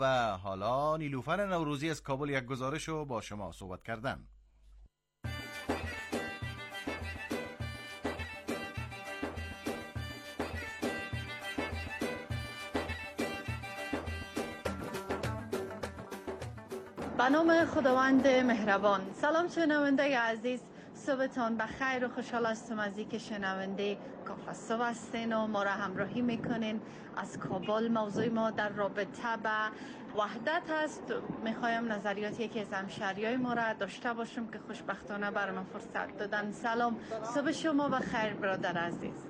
و حالا نیلوفر نوروزی از کابل یک گزارش رو با شما صحبت کردن. به نام خداوند مهربان. سلام شنونده عزیز، صبحتان بخیر و خوشحال هستم از اینکه شنونده کافه صبح هستین و ما را همراهی میکنین. از کابل موضوع ما در رابطه به وحدت هست. میخوایم نظریات یکی از همشهریای ما را داشته باشم که خوشبختانه برای ما فرصت دادن. سلام، صبح شما بخیر برادر عزیز.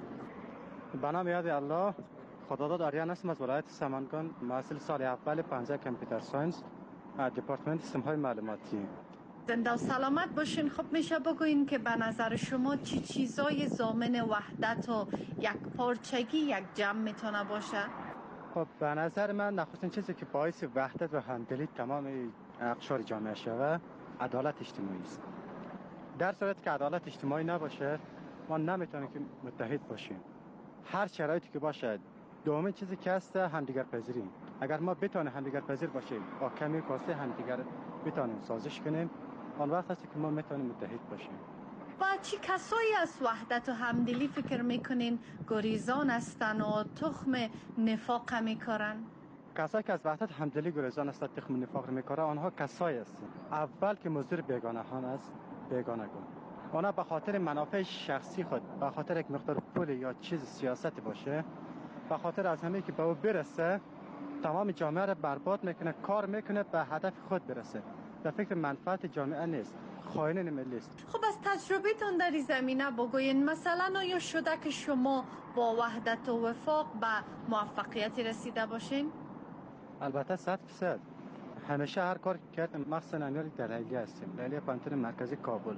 به نام یاد الله. خداداد آریان هستم از ولایت سمنگان، محصل سال اول 15 کامپیوتر ساینس دپارتمنت سیستم های معلوماتی. زنده و سلامت باشین. خب میشه بگوین که به نظر شما چی چیزای ضامن وحدت و یک پارچگی یک جمع میتونه باشه؟ خب به نظر من نخستین چیزی که باعث وحدت و همدلی تمام اقشار جامعه شود عدالت اجتماعی است. در صورتی که عدالت اجتماعی نباشه ما نمیتونیم که متحد باشیم. هر شرایطی که باشه دومین چیزی که هست همدیگر پذیری. اگر ما بتونیم همدیگر پذیر باشیم با کمی کاسه همدیگر بتونیم سازش کنیم، آن وقت است که ما میتونیم متحد باشیم. با چی کسایی از وحدت و همدلی فکر میکنین گریزان هستن و تخم نفاق میکارن؟ کسایی که از وحدت همدلی گریزان هستن تخم نفاق میکارن آنها کسایی هستند اول که مزدور بیگانه هان است، بیگانگان. آنها به خاطر منافع شخصی خود، به خاطر یک مقدار پول یا چیز سیاست باشه، به خاطر از همه که به او برسه تمام جامعه را برباد میکنه، کار میکنه به هدف خود برسه، به فکر منفعت جامعه نیست، خائنین ملی است. خب از تجربه‌تون در این زمینه بگوین، مثلا آیا شده که شما با وحدت و وفاق به موفقیتی رسیده باشین؟ البته 100%. همیشه هر کار کردم، مخصوصا امیال در لیلی هستیم، لیلی پانتون مرکزی کابل.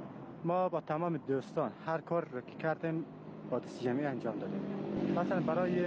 ما با تمام دوستان هر کار رو که کردیم با دست جمعی انجام دادیم. مثلا برای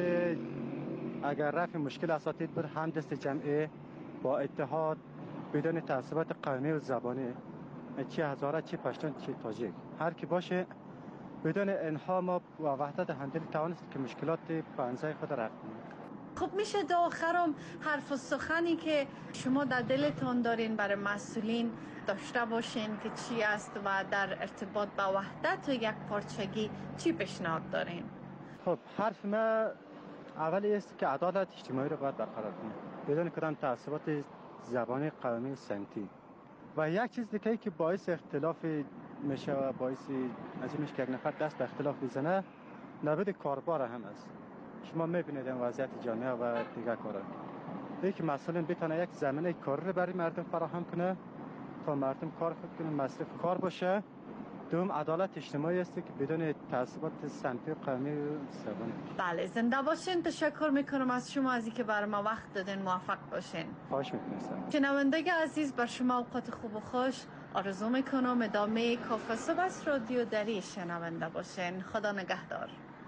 اگر رفع مشکل اساتید بود هم دست جمعی با اتحاد بدون تعصبات قومی و زبانی، چه هزاره چه پشتون چه تاجیک هر کی باشه بدون انها ما و وحدت همدلی توانست که مشکلات پانزای خود رفع کنیم. خب میشه تا آخرم حرف و سخنی که شما در دلتون دارین برای مسئولین داشته باشین که چی است و در ارتباط با وحدت و یک پارچگی چی پیشنهاد دارین؟ خب حرف ما اولی است که عدالت اجتماعی رو باید برقرار کنیم بدون کدام تعصبات زبانی قومی سمتی. و یک چیز دیگه که باعث اختلاف میشه و باعث از این میشه که یک نفر دست به اختلاف بزنه نبود کاربار هم است. شما میبینید این وضعیت جامعه و دیگر کارا که مسئولین بتونه یک زمینه کار رو برای مردم فراهم کنه تا مردم کار خود کنه، مصرف کار باشه. دوم عدالت اجتماعی است که بدون تعصبات سمتی و قومی و زبانی. بله، زنده باشین. تشکر میکنم از شما از اینکه برای ما وقت دادین. موفق باشین. خواهش میکنم. شنونده عزیز، بر شما اوقات خوب و خوش آرزو میکنم. ادامه کافه صبح از رادیو دری شنونده باشین. خدا نگهدار.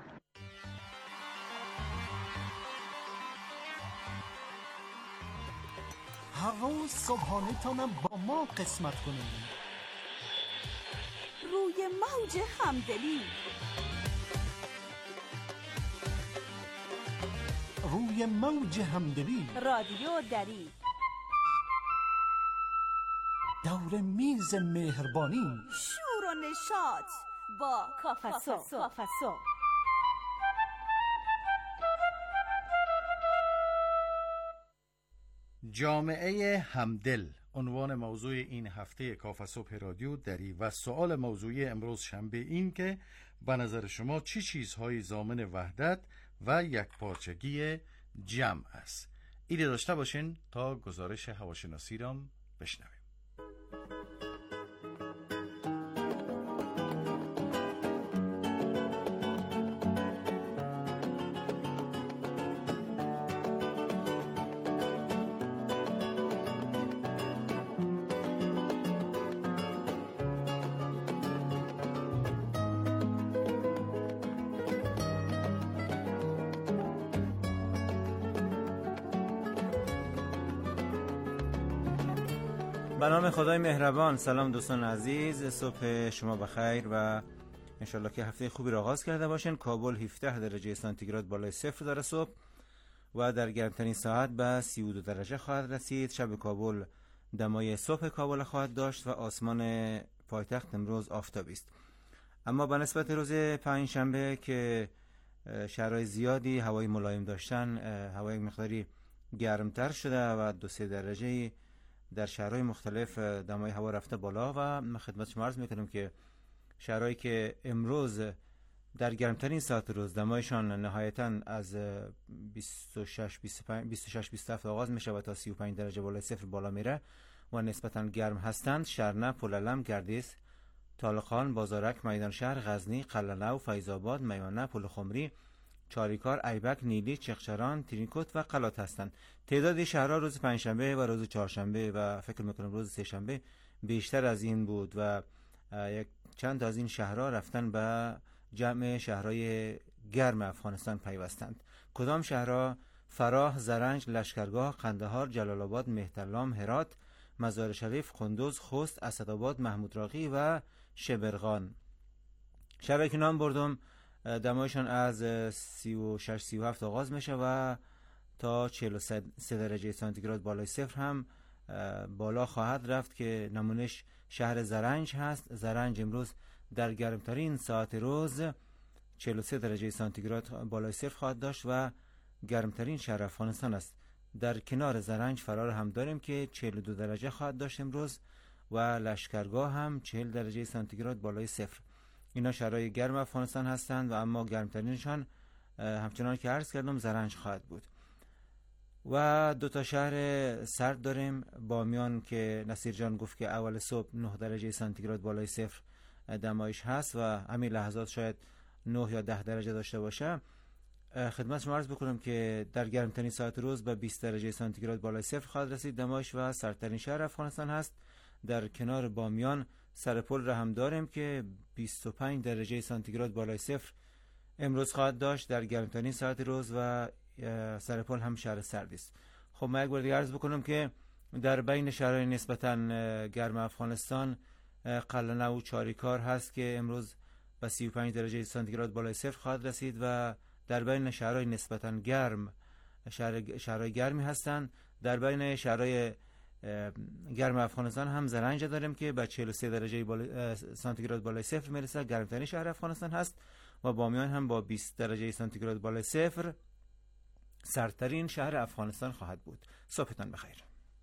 هر روز صبحانه تانم با ما قسمت کنید. روی موج همدلی، روی موج همدلی، رادیو دری، دور میز مهربانی، شور و نشاط با کافه صبح. جامعه همدل عنوان موضوع این هفته کافه صبح رادیو دری و سوال موضوعی امروز شنبه این که به نظر شما چی چیزهای ضامن وحدت و یکپارچگی جمع است؟ ایده داشته باشین تا گزارش هواشناسی را بشنویم. به نام خدای مهربان. سلام دوستان عزیز، صبح شما بخیر و انشالله که هفته خوبی را آغاز کرده باشین. کابل 17 درجه سانتیگراد بالای صفر داره صبح و در گرمترین ساعت به 32 درجه خواهد رسید. شب کابل دمای صبح کابل خواهد داشت و آسمان پایتخت امروز آفتابی است. اما به نسبت روز پنجشنبه که شرایط زیادی هوای ملایم داشتن، هوای مقداری گرمتر شده و 2-3 درجه در شهرهای مختلف دمای هوا رفته بالا و من خدمت شما عرض میکنم که شهرهایی که امروز در گرمترین ساعت روز دمایشان نهایتاً از 26-27 آغاز میشه و تا 35 درجه بالای صفر بالا میره و نسبتاً گرم هستند: شرنه، پلالم، گردیس، طالقان، بازارک، میدان شهر، غزنی، قلعه‌نو، فیض‌آباد، میانه، پلخمری، چاریکار، ایبک، نیلی، چغچران، ترینکوت و قلات هستند. تعداد شهرها روز پنجشنبه و روز چهارشنبه و فکر میکنم روز سه‌شنبه بیشتر از این بود و یک چند از این شهرها رفتن به جمع شهرهای گرم افغانستان پیوستند. کدام شهرها؟ فراه، زرنج، لشکرگاه، قندهار، جلال آباد، مهترلام، هرات، مزار شریف، قندوز، خوست، اسدآباد، محمود راقی و شبرغان. شهرهایی که نام بردم دمایشان از 36-37 آغاز میشه و تا 43 درجه سانتیگراد بالای صفر هم بالا خواهد رفت که نمونش شهر زرنج هست. زرنج امروز در گرمترین ساعت روز 43 درجه سانتیگراد بالای صفر خواهد داشت و گرمترین شهر افغانستان است. در کنار زرنج فرار هم داریم که 42 درجه خواهد داشت امروز و لشکرگاه هم 40 درجه سانتیگراد بالای صفر. اینا شهرهای گرم افغانستان هستند و اما گرمترینشان همچنان که عرض کردم زرنج خواهد بود. و 2 شهر سرد داریم: بامیان که نصیر جان گفت که اول صبح 9 درجه سانتیگراد بالای صفر دمایش هست و همین لحظات شاید 9 یا 10 درجه داشته باشه. خدمت شما عرض بکنم که در گرمترین ساعت روز به 20 درجه سانتیگراد بالای صفر خواهد رسید دمایش و سردترین شهر افغانستان هست. در کنار بامیان سرپل را هم داریم که 25 درجه سانتیگراد بالای صفر امروز خواهد داشت در گرمترین ساعت روز و سرپل هم شهر سردی است. خب من یک بار دیگه عرض بکنم که در بین شهرهای نسبتاً گرم افغانستان قلعه‌نو و چاریکار هست که امروز به 35 درجه سانتیگراد بالای صفر خواهد رسید و در بین شهرهای نسبتاً گرم شهرهای گرمی هستند. در بین شهرهای گرم افغانستان هم زرنج داریم که به 43 درجه سانتیگراد بالای صفر میرسه، گرمترین شهر افغانستان هست و بامیان هم با 20 درجه سانتیگراد بالای صفر سردترین شهر افغانستان خواهد بود. صبحتان بخیر.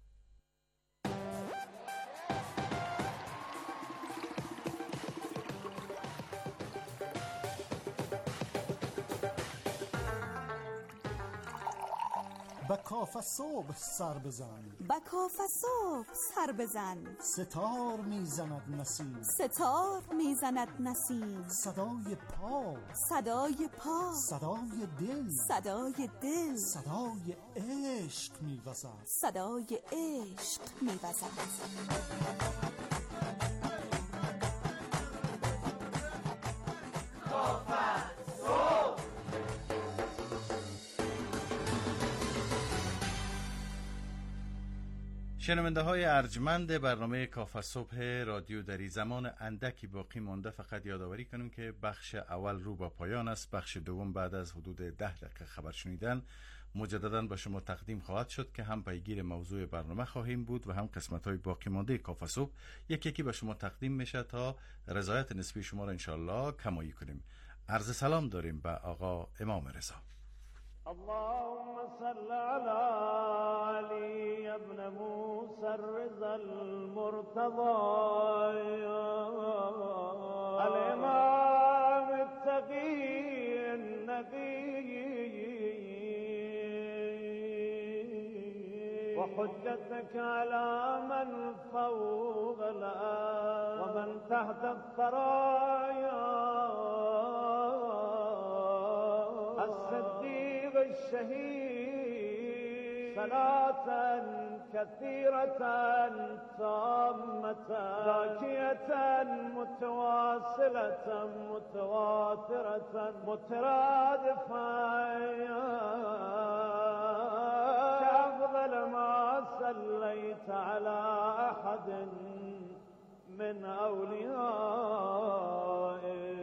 به کاف صبح سر بزن، به کاف صبح سر بزن، ستار میزند نسیم، ستار میزند نسیم، صدای پا، صدای پا، صدای دل، صدای دل، صدای عشق میوزد، صدای عشق میوزد. شنونده های ارجمند برنامه کاف صبح رادیو دری، زمان اندکی باقی مانده. فقط یادآوری کنیم که بخش اول رو به پایان است. بخش دوم بعد از حدود 10 دقیقه خبر شنیدن مجددا به شما تقدیم خواهد شد که هم پیگیر موضوع برنامه خواهیم بود و هم قسمت های باقی مانده کاف صبح یکی به شما تقدیم میشه تا رضایت نسبی شما را انشالله کمایی کنیم. عرض سلام داریم به آقا امام رضا. اللهم صل على علي ابن موسى الرضا المرتضى الإمام التقي النبي وحجتك على من فوق الأرض ومن تحت الثرايا الصديق الشهيد صلاة كثيرة تامة ذاكية متواصلة متواترة مترادفة كأفضل ما صليت على أحد من أوليائك.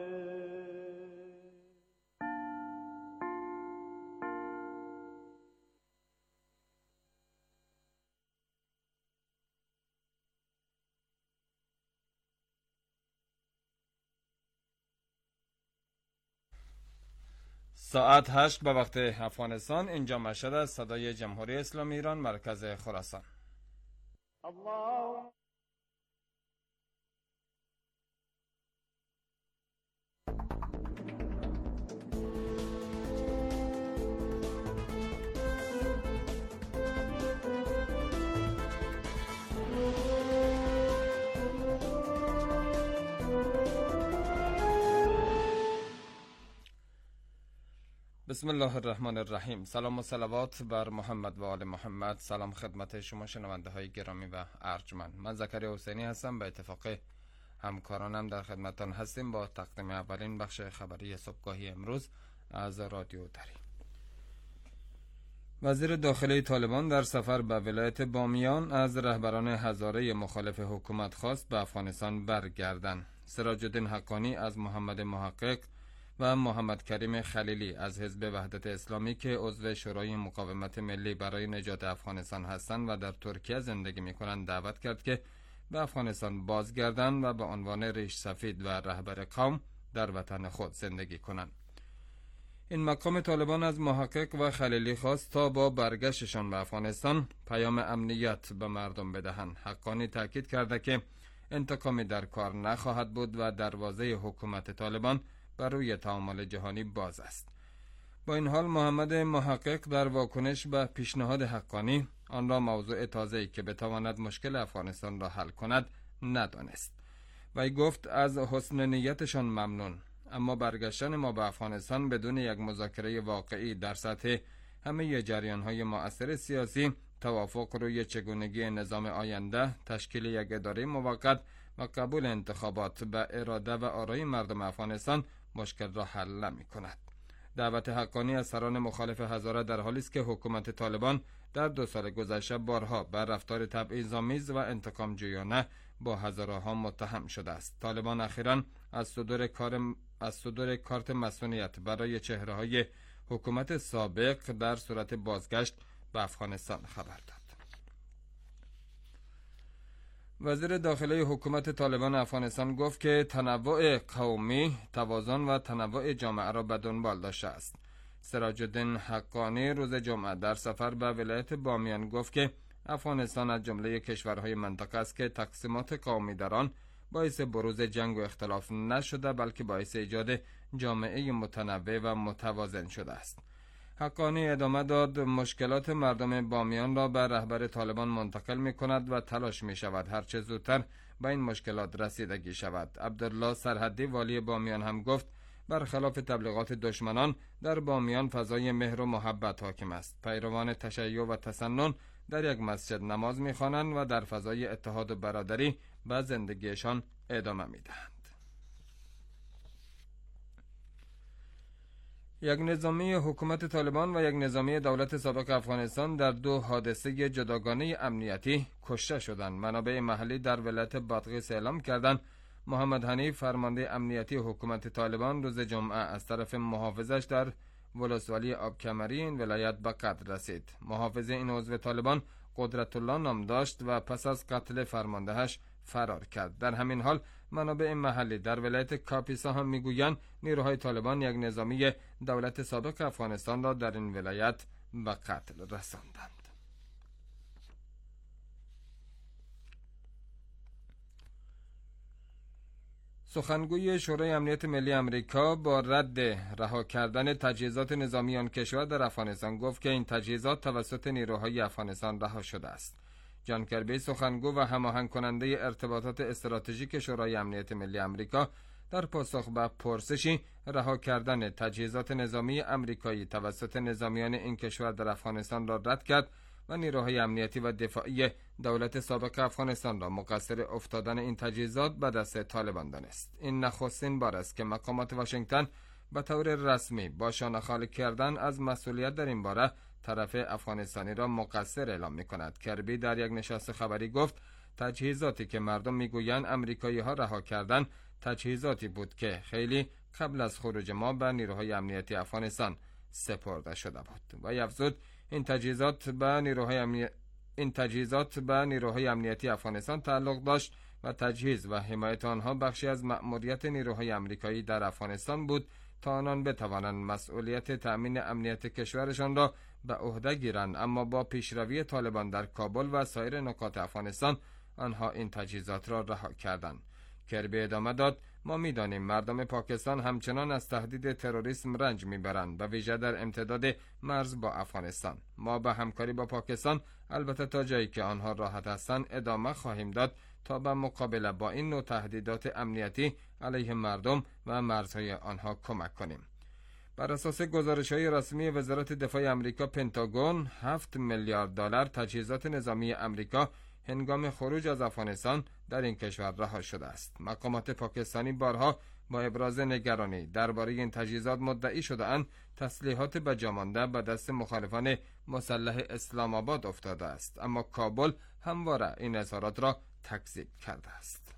ساعت 8 به وقت افغانستان. اینجا مشهد است، صدای جمهوری اسلامی ایران، مرکز خراسان. الله بسم الله الرحمن الرحیم. سلام و صلوات بر محمد و آل محمد. سلام خدمت شما شنونده های گرامی و ارجمند. من زکریا حسینی هستم. به اتفاق همکارانم در خدمتتان هستیم با تقدیم اولین بخش خبری صبحگاهی امروز از رادیو دری. وزیر داخلی طالبان در سفر به ولایت بامیان از رهبران هزاره مخالف حکومت خواست به افغانستان برگردند. سراج الدین حقانی از محمد محقق و محمد کریم خلیلی از حزب وحدت اسلامی که عضو شورای مقاومت ملی برای نجات افغانستان هستند و در ترکیه زندگی می‌کنند دعوت کرد که به افغانستان بازگردند و به عنوان ریش سفید و رهبر قوم در وطن خود زندگی کنند. این مقام طالبان از محقق و خلیلی خواست تا با برگشتشان به افغانستان پیام امنیت به مردم بدهند. حقانی تاکید کرده که انتقامی در کار نخواهد بود و دروازه حکومت طالبان بر روی تعامل جهانی باز است. با این حال محمد محقق در واکنش به پیشنهاد حقانی آن را موضوع تازه‌ای که بتواند مشکل افغانستان را حل کند ندانست. وی گفت از حسن نیتشان ممنون، اما برگشتن ما به افغانستان بدون یک مذاکره واقعی در سطح همه جریان‌های مؤثر سیاسی، توافق روی چگونگی نظام آینده، تشکیل یک اداره موقت و قبول انتخابات به اراده و آرای مردم افغانستان مشکل را حل نمی کند. دعوت حقانی از سران مخالف هزاره در حالی است که حکومت طالبان در 2 سال گذشته بارها بر رفتار تبعیض‌آمیز و انتقام جویانه با هزاره ها متهم شده است. طالبان اخیراً از صدور کارت مسئولیت برای چهره‌های حکومت سابق در صورت بازگشت به افغانستان خبر داد. وزیر داخلی حکومت طالبان افغانستان گفت که تنوع قومی، توازن و تنوع جامعه را به دنبال داشته است. سراج الدین حقانی روز جمعه در سفر به ولایت بامیان گفت که افغانستان از جمله کشورهای منطقه است که تقسیمات قومی در آن باعث بروز جنگ و اختلاف نشده، بلکه باعث ایجاد جامعه متنوع و متوازن شده است. حقانی ادامه داد مشکلات مردم بامیان را به رهبر طالبان منتقل می کند و تلاش می شود هرچه زودتر به این مشکلات رسیدگی شود. عبدالله سرحدی والی بامیان هم گفت برخلاف تبلیغات دشمنان در بامیان فضای مهر و محبت حاکم است. پیروان تشیع و تسنن در یک مسجد نماز می خوانند و در فضای اتحاد و برادری به زندگیشان ادامه می دهند. یک نظامی حکومت طالبان و یک نظامی دولت سابق افغانستان در 2 حادثه جداگانه امنیتی کشته شدند. منابع محلی در ولایت بادغیس اعلام کردند محمد حنیف فرمانده امنیتی حکومت طالبان روز جمعه از طرف محافظش در ولسوالی آبکمری این ولایت به قتل رسید. محافظ این عضو طالبان قدرت الله نام داشت و پس از قتل فرماندهش فرار کرد. در همین حال منابع محلی در ولایت کاپیسا هم میگویند نیروهای طالبان یک نظامی دولت سابق افغانستان را در این ولایت به قتل رساندند. سخنگوی شورای امنیت ملی آمریکا با رد رها کردن تجهیزات نظامی آن کشور در افغانستان گفت که این تجهیزات توسط نیروهای افغانستان رها شده است. جان کربی سخنگو و هماهنگ کننده ارتباطات استراتژیک شورای امنیت ملی آمریکا در پاسخ به پرسشی رها کردن تجهیزات نظامی آمریکایی توسط نظامیان این کشور در افغانستان را رد کرد و نیروهای امنیتی و دفاعی دولت سابق افغانستان را مقصر افتادن این تجهیزات به دست طالبان دانست. این نخستین بار است که مقامات واشنگتن به طور رسمی با شانه خالی کردن از مسئولیت در این باره طرف افغانستانی را مقصر اعلام می‌کند. کربی در یک نشست خبری گفت تجهیزاتی که مردم میگویند امریکایی‌ها رها کردند تجهیزاتی بود که خیلی قبل از خروج ما به نیروهای امنیتی افغانستان سپرده شده بود. و افزود این تجهیزات به نیروهای امنیتی افغانستان تعلق داشت و تجهیز و حمایت آنها بخشی از مأموریت نیروهای امریکایی در افغانستان بود تا آنان بتوانند مسئولیت تأمین امنیت کشورشان را به عهده گیرند، اما با پیشروی طالبان در کابل و سایر نقاط افغانستان آنها این تجهیزات را رها کردند. کربی ادامه داد: ما می‌دانیم مردم پاکستان همچنان از تهدید تروریسم رنج می‌برند، به ویژه در امتداد مرز با افغانستان. ما به همکاری با پاکستان، البته تا جایی که آنها راحت هستند، ادامه خواهیم داد تا به مقابله با این نوع تهدیدات امنیتی علیه مردم و مرزهای آنها کمک کنیم. بر اساس گزارش‌های رسمی وزارت دفاع آمریکا، پنتاگون 7 میلیارد دلار تجهیزات نظامی آمریکا هنگام خروج از افغانستان در این کشور رها شده است. مقامات پاکستانی بارها با ابراز نگرانی درباره این تجهیزات مدعی شده‌اند تسلیحات بجامانده به دست مخالفان مسلح اسلام آباد افتاده است، اما کابل همواره این اظهارات را تکذیب کرده است.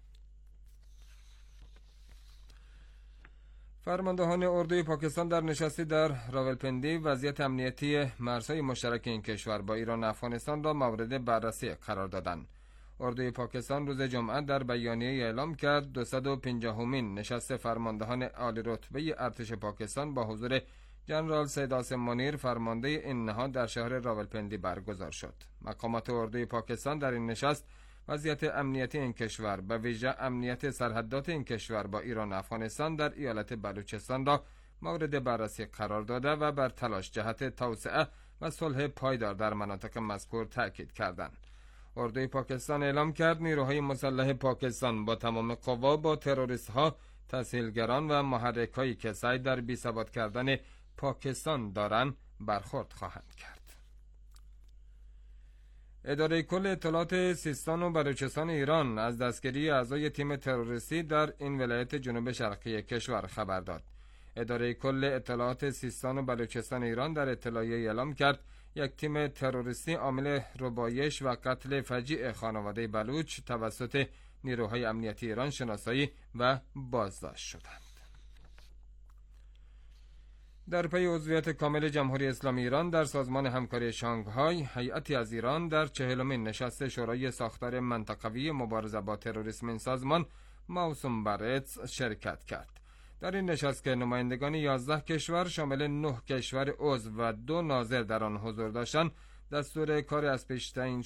فرماندهان اردوی پاکستان در نشستی در راولپندی وضعیت امنیتی مرزهای مشترک این کشور با ایران و افغانستان را مورد بررسی قرار دادند. اردوی پاکستان روز جمعه در بیانیه اعلام کرد 250مین نشست فرماندهان عالی رتبه ارتش پاکستان با حضور جنرال سید عاصم منیر فرمانده این نهاد در شهر راولپندی برگزار شد. مقامات اردوی پاکستان در این نشست وضعیت امنیتی این کشور به ویژه امنیت سرحدات این کشور با ایران و افغانستان در ایالت بلوچستان را مورد بررسی قرار داده و بر تلاش جهت توسعه و صلح پایدار در مناطق مذکور تاکید کردند. اردوی پاکستان اعلام کرد نیروهای مسلح پاکستان با تمام قوا با تروریست‌ها، تسهیلگران و محرک‌هایی که سعی در بی‌ثبات کردن پاکستان دارند برخورد خواهند کرد. اداره کل اطلاعات سیستان و بلوچستان ایران از دستگیری اعضای تیم تروریستی در این ولایت جنوب شرقی کشور خبر داد. اداره کل اطلاعات سیستان و بلوچستان ایران در اطلاعیه اعلام کرد یک تیم تروریستی عامل ربایش و قتل فجیع خانواده بلوچ توسط نیروهای امنیتی ایران شناسایی و بازداشت شدند. در پی عضویت کامل جمهوری اسلامی ایران در سازمان همکاری شانگهای، هیئتی از ایران در 40مین نشست شورای ساختار منطقوی مبارزه با تروریسم این سازمان موسوم بر اتس شرکت کرد. در این نشست که نمایندگان 11 کشور شامل 9 کشور عضو و 2 ناظر در آن حضور داشتند، دستور کار از پیش تعیین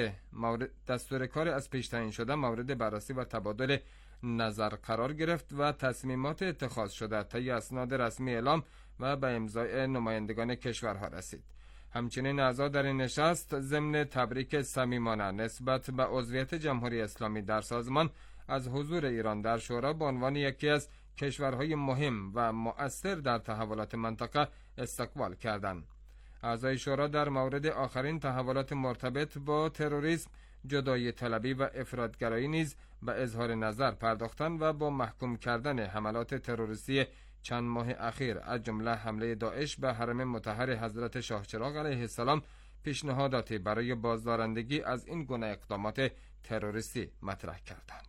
شده مورد بررسی و تبادل نظر قرار گرفت و تصمیمات اتخاذ شده طی اسناد رسمی اعلام و به امضای نمایندگان کشورها رسید. همچنین اعضا در این نشست ضمن تبریک صمیمانه نسبت به عضویت جمهوری اسلامی در سازمان از حضور ایران در شورا به عنوان یکی از کشورهای مهم و مؤثر در تحولات منطقه استقبال کردند. اعضای شورا در مورد آخرین تحولات مرتبط با تروریسم، جدایی طلبی و افراطگرایی نیز به اظهار نظر پرداختند و با محکوم کردن حملات تروریستی چند ماه اخیر از جمله حمله داعش به حرم مطهر حضرت شاه چراغ علیه السلام پیشنهاداتی برای بازدارندگی از این گونه اقدامات تروریستی مطرح کردند.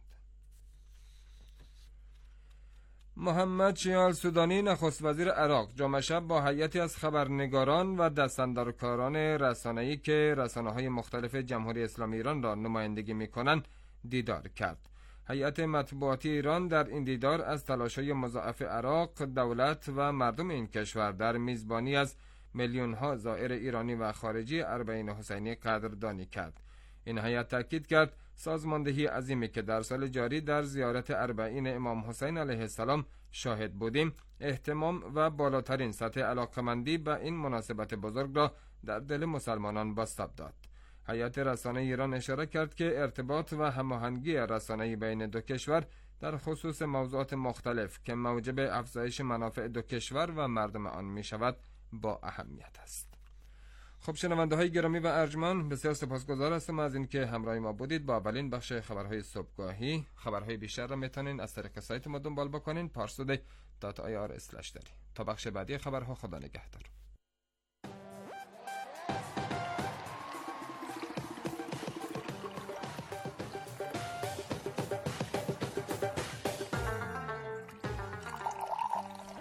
محمد شیال سودانی نخست وزیر عراق جمعه شب با هیئتی از خبرنگاران و دستاندرکاران رسانه‌ای که رسانه‌های مختلف جمهوری اسلامی ایران را نمایندگی می‌کنند دیدار کرد. هیئت مطبوعاتی ایران در این دیدار از تلاش‌های مضاعف عراق، دولت و مردم این کشور در میزبانی از میلیون‌ها زائر ایرانی و خارجی اربعین حسینی قدردانی کرد. این هیئت تاکید کرد سازماندهی عظیمی که در سال جاری در زیارت اربعین امام حسین علیه السلام شاهد بودیم، اهتمام و بالاترین سطح علاقمندی به این مناسبت بزرگ را در دل مسلمانان بازتاب داد. هیئت رسانه ایران اشاره کرد که ارتباط و هماهنگی رسانه‌ای بین دو کشور در خصوص موضوعات مختلف که موجب افزایش منافع دو کشور و مردم آن می شود با اهمیت است. خب شنونده‌های گرامی و ارجمند، بسیار سپاسگزار هستم از اینکه همراه ما بودید. با اولین بخش خبرهای صبحگاهی، خبرهای بیشتر را میتونین از طریق سایت ما دنبال بکنین parsude.ir/dari. تا بخش بعدی خبرها، خدا نگهدار.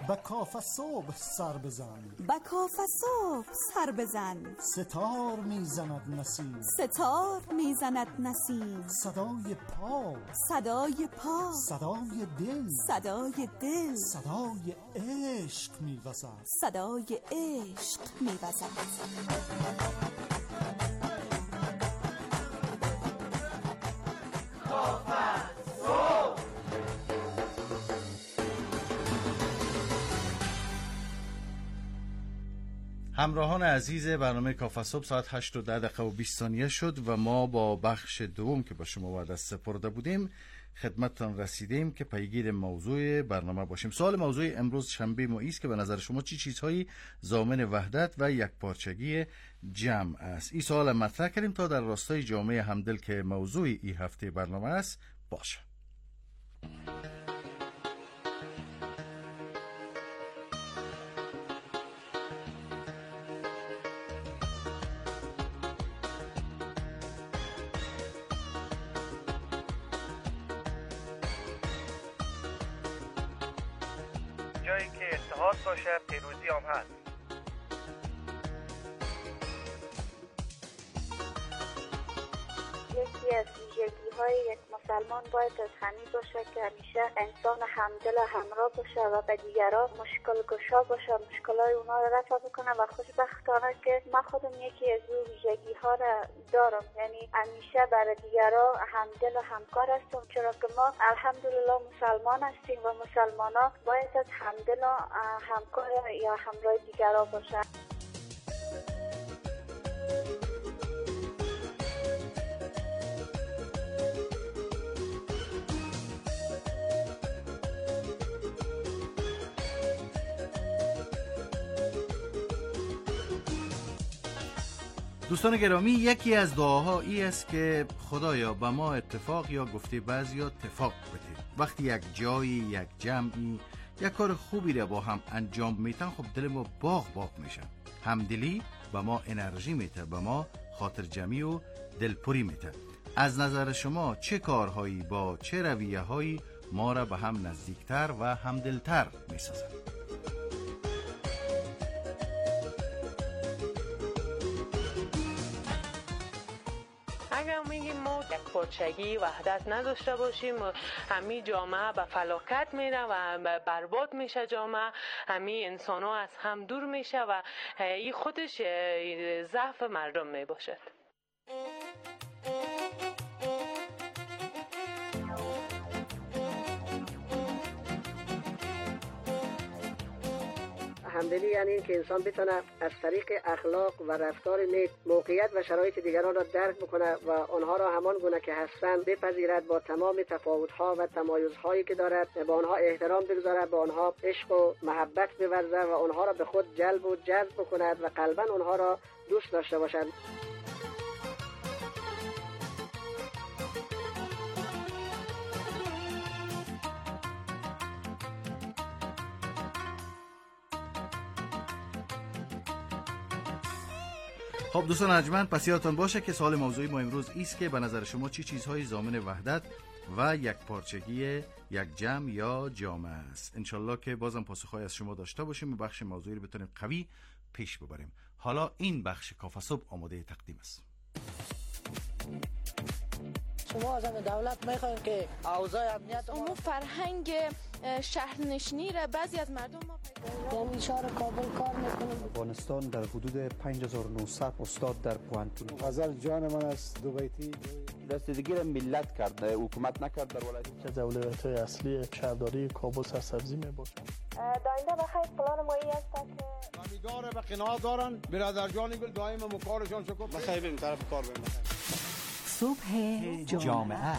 به کاف صبح سر بزن، به کاف صبح سر بزن. ستار میزند نسیم، ستار میزند نسیم. صدای پا، صدای پا، صدای دل، صدای دل، صدای عشق میوزد، صدای عشق میوزد. همراهان عزیز برنامه کاف صبح ساعت 8:10 شد و ما با بخش دوم که با شما وعده سپرده بودیم خدمتتان رسیدیم که پیگیر موضوع برنامه باشیم. سوال موضوع امروز شنبه ما است که به نظر شما چی چیزهایی ضامن وحدت و یکپارچگی جمع است؟ این سوال مطرح کردیم تا در راستای جامعه همدل که موضوع این هفته برنامه است باشه. جایی که اتحاد باشه پیروزی هم هست. یکی از ویژگی‌های یک مسلمان باید از همین باشه که همیشه انسان همدل و همراه باشه و به دیگران مشکل گشا باشه، مشکلای اونا رو رفع بکنه و خوشبختانه که من خودم یکی از اون ویژگی‌ها رو دارم، یعنی همیشه برای دیگران همدل و همکار هستم، چرا که ما الحمدلله مسلمان هستیم و مسلمان‌ها باید از همدل و همکار یا همراه دیگران باشه. دوستان گرامی، یکی از دعاها ای است که خدایا به ما اتفاق یا گفته بعضی اتفاق بده. وقتی یک جایی، یک جمعی، یک کار خوبی را با هم انجام میتن، خب دل ما باغ میشه. همدلی به ما انرژی میده، به ما خاطر جمعی و دلپری میده. از نظر شما چه کارهایی با چه رویه هایی ما را به هم نزدیکتر و همدلتر میسازد؟ اگر میگیم ما یک پارچگی وحدت نداشته باشیم، همین جامعه به فلاکت میره و برباد میشه، جامعه همین انسان ها از هم دور میشه و این خودش ضعف مردم میباشد. همدلی یعنی این که انسان بتونه از طریق اخلاق و رفتار نیک موقعیت و شرایط دیگران را درک بکنه و آنها را همان گونه که هستند بپذیرد، با تمام تفاوت‌ها و تمایزهایی که دارد به آنها احترام بگذارد، به آنها عشق و محبت بورزد و آنها را به خود جلب و جذب بکند و قلباً آنها را دوست داشته باشد. خب دوستان ارجمند، پس یادتان باشه که سوال موضوعی ما امروز است که به نظر شما چی چیزهای ضامن وحدت و یکپارچگی یک جمع یا جامعه است. انشالله که بازم پاسخهای از شما داشته باشیم و بخش موضوعی رو بتونیم قوی پیش ببریم. حالا این بخش کاف صبح آماده تقدیم است. شما از دولت میخواین که اوضاع امنیت اون فرهنگ شهرنشینی را بعضی از مردم ما در اشاره کابل کار میکنیم. افغانستان در حدود 5900 استاد در پوانتون. غزل جان من است دو بیتی رسیدگی را ملت کرد، حکومت نکرد در ولایت. که اولویت‌های اصلی شهرداری کابل سرسبزی میباشد. داینده بخیر پلان مایی است که امیدواره به قناعت دارن برادر جان گل دائما مکارشان شکر بخیر بریم طرف کار بریم. صبح جامعه.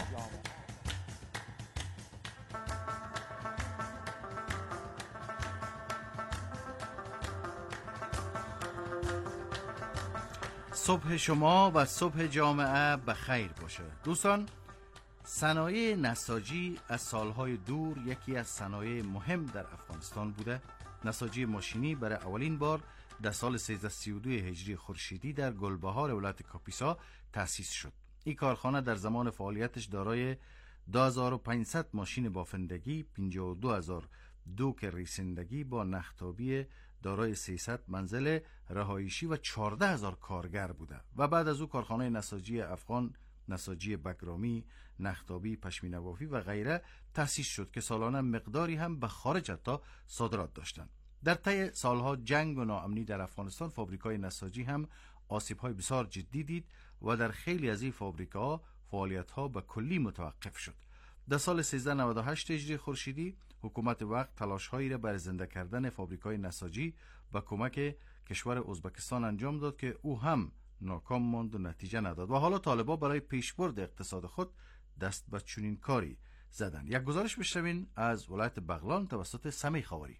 صبح شما و صبح جامعه بخیر باشه. دوستان، صنایع نساجی از سالهای دور یکی از صنایع مهم در افغانستان بوده. نساجی ماشینی برای اولین بار در سال 1332 هجری خورشیدی در گلبهار ولایت کاپیسا تأسیس شد. این کارخانه در زمان فعالیتش دارای 2500 ماشین بافندگی، 52000 دوک ریسندگی با نختابی دارای 300 منزل رهایشی و 14,000 کارگر بوده و بعد از او کارخانه نساجی افغان، نساجی بگرامی، نختابی، پشمینه بافی و غیره تأسیس شد که سالانه مقداری هم به خارج حتی صادرات داشتند. در طی سالها جنگ و ناامنی در افغانستان فابریکای نساجی هم آسیب‌های بسیار جدی دید و در خیلی از این فابریکاها فعالیت‌ها به کلی متوقف شد. در سال 1398 هجری خورشیدی حکومت وقت تلاش‌هایی را برای زنده کردن فابریکای نساجی با کمک کشور ازبکستان انجام داد که او هم ناکام ماند و نتیجه نداد و حالا طالبان برای پیشبرد اقتصاد خود دست به چنین کاری زدن. یک گزارش بشنوین از ولایت بغلان توسط سمی خاوری.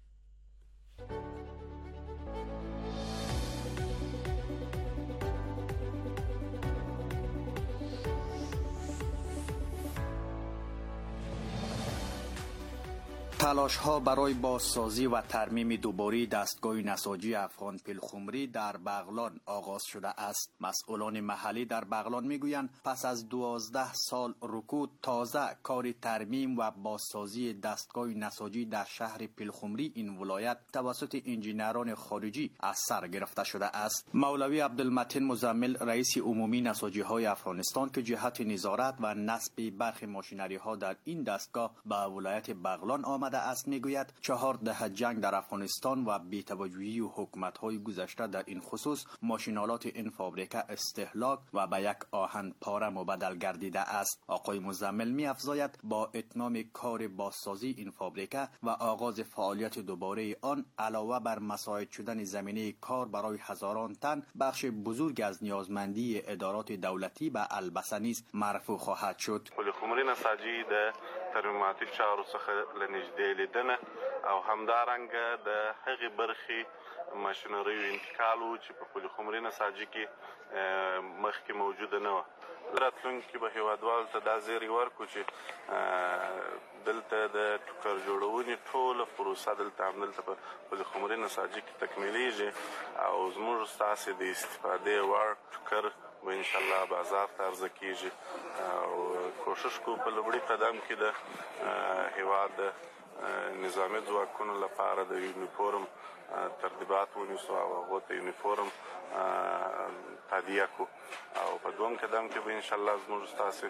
تلاش ها برای بازسازی و ترمیم دوباره دستگاه نساجی افغان پلخمری در بغلان آغاز شده است. مسئولان محلی در بغلان میگویند پس از 12 سال رکود تازه کار ترمیم و بازسازی دستگاه نساجی در شهر پلخمری این ولایت توسط انجینران خارجی از سر گرفته شده است. مولوی عبدالمتین مزمل رئیس عمومی نساجی های افغانستان که جهت نظارت و نصب برخی ماشینری ها در این دستگاه به ولایت بغلان آمد است میگوید 4 دهه جنگ در افغانستان و بی‌توجهی و حکومت‌های گذشته در این خصوص ماشینالات این فابریکه استهلاک و به یک آهن پاره مبدل گردیده است. آقای مزمل می‌افزاید با اتمام کار بازسازی این فابریکه و آغاز فعالیت دوباره آن علاوه بر مساعد شدن زمینه کار برای هزاران تن بخش بزرگ از نیازمندی ادارات دولتی به البسه نیز مرفوع خواهد شد. پلخمری نساجی د ترمیماتي چارو څخه لنږدې لیدنه او همدارنګه د هغې برخې ماشینریو انتقال و چې په پلخمري نساجي کې مخکې موجوده نه وه. راتلونکي به هیوادوالو ته دا زیری ورکړو چې دلته د ټوکر جوړونې ټوله پروسه دلته همدلته په پلخمري نساجي کې تکمیلیږي او زموږ ستاسې د استفادې وړ ټوکر و انشاءالله بازار ته عرضه کیږي او کوشش کوو په لومړي قدم کې د هیواد د نظامي ځواکونو لپاره د یونیفورم ترتیبات ونیسو او هغو ته یونیفورم تهدیه کړو او په دوم قدم کې به انشاءالله زموږ ستاسې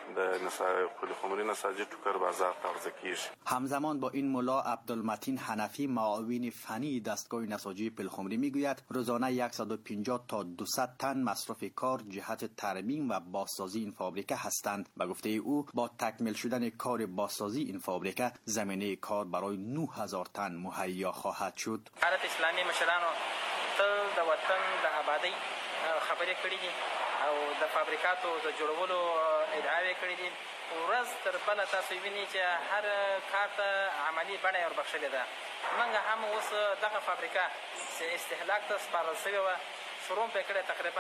د پلخمري نساجي ټوکر بازار ته عرضه کیږي. همزمان با این ملا عبدالمتین حنفی معاون فنی دستگاه نساجی پلخمری میگوید روزانه 150 تا 200 تن مصرف کار جهت ترمیم و بازسازی این فابریکه هستند. به گفته او با تکمیل شدن کار بازسازی این فابریکه زمینه کار برای 9000 تن مهیا خواهد شد. حالت اسلامی مشرانو تل د وطن د آبادی خبرې کړې دي او د فابریکاتو د جوړولو ادعاوې کړې دي. ورځ تر بله تاسو وینئ چې هر کار ته عملي بڼه یې وربښلې ده. موږ هم اوس دغه فابریکه چې استهلاک ته سپارل شوې وه شروع پې کړی تقریبا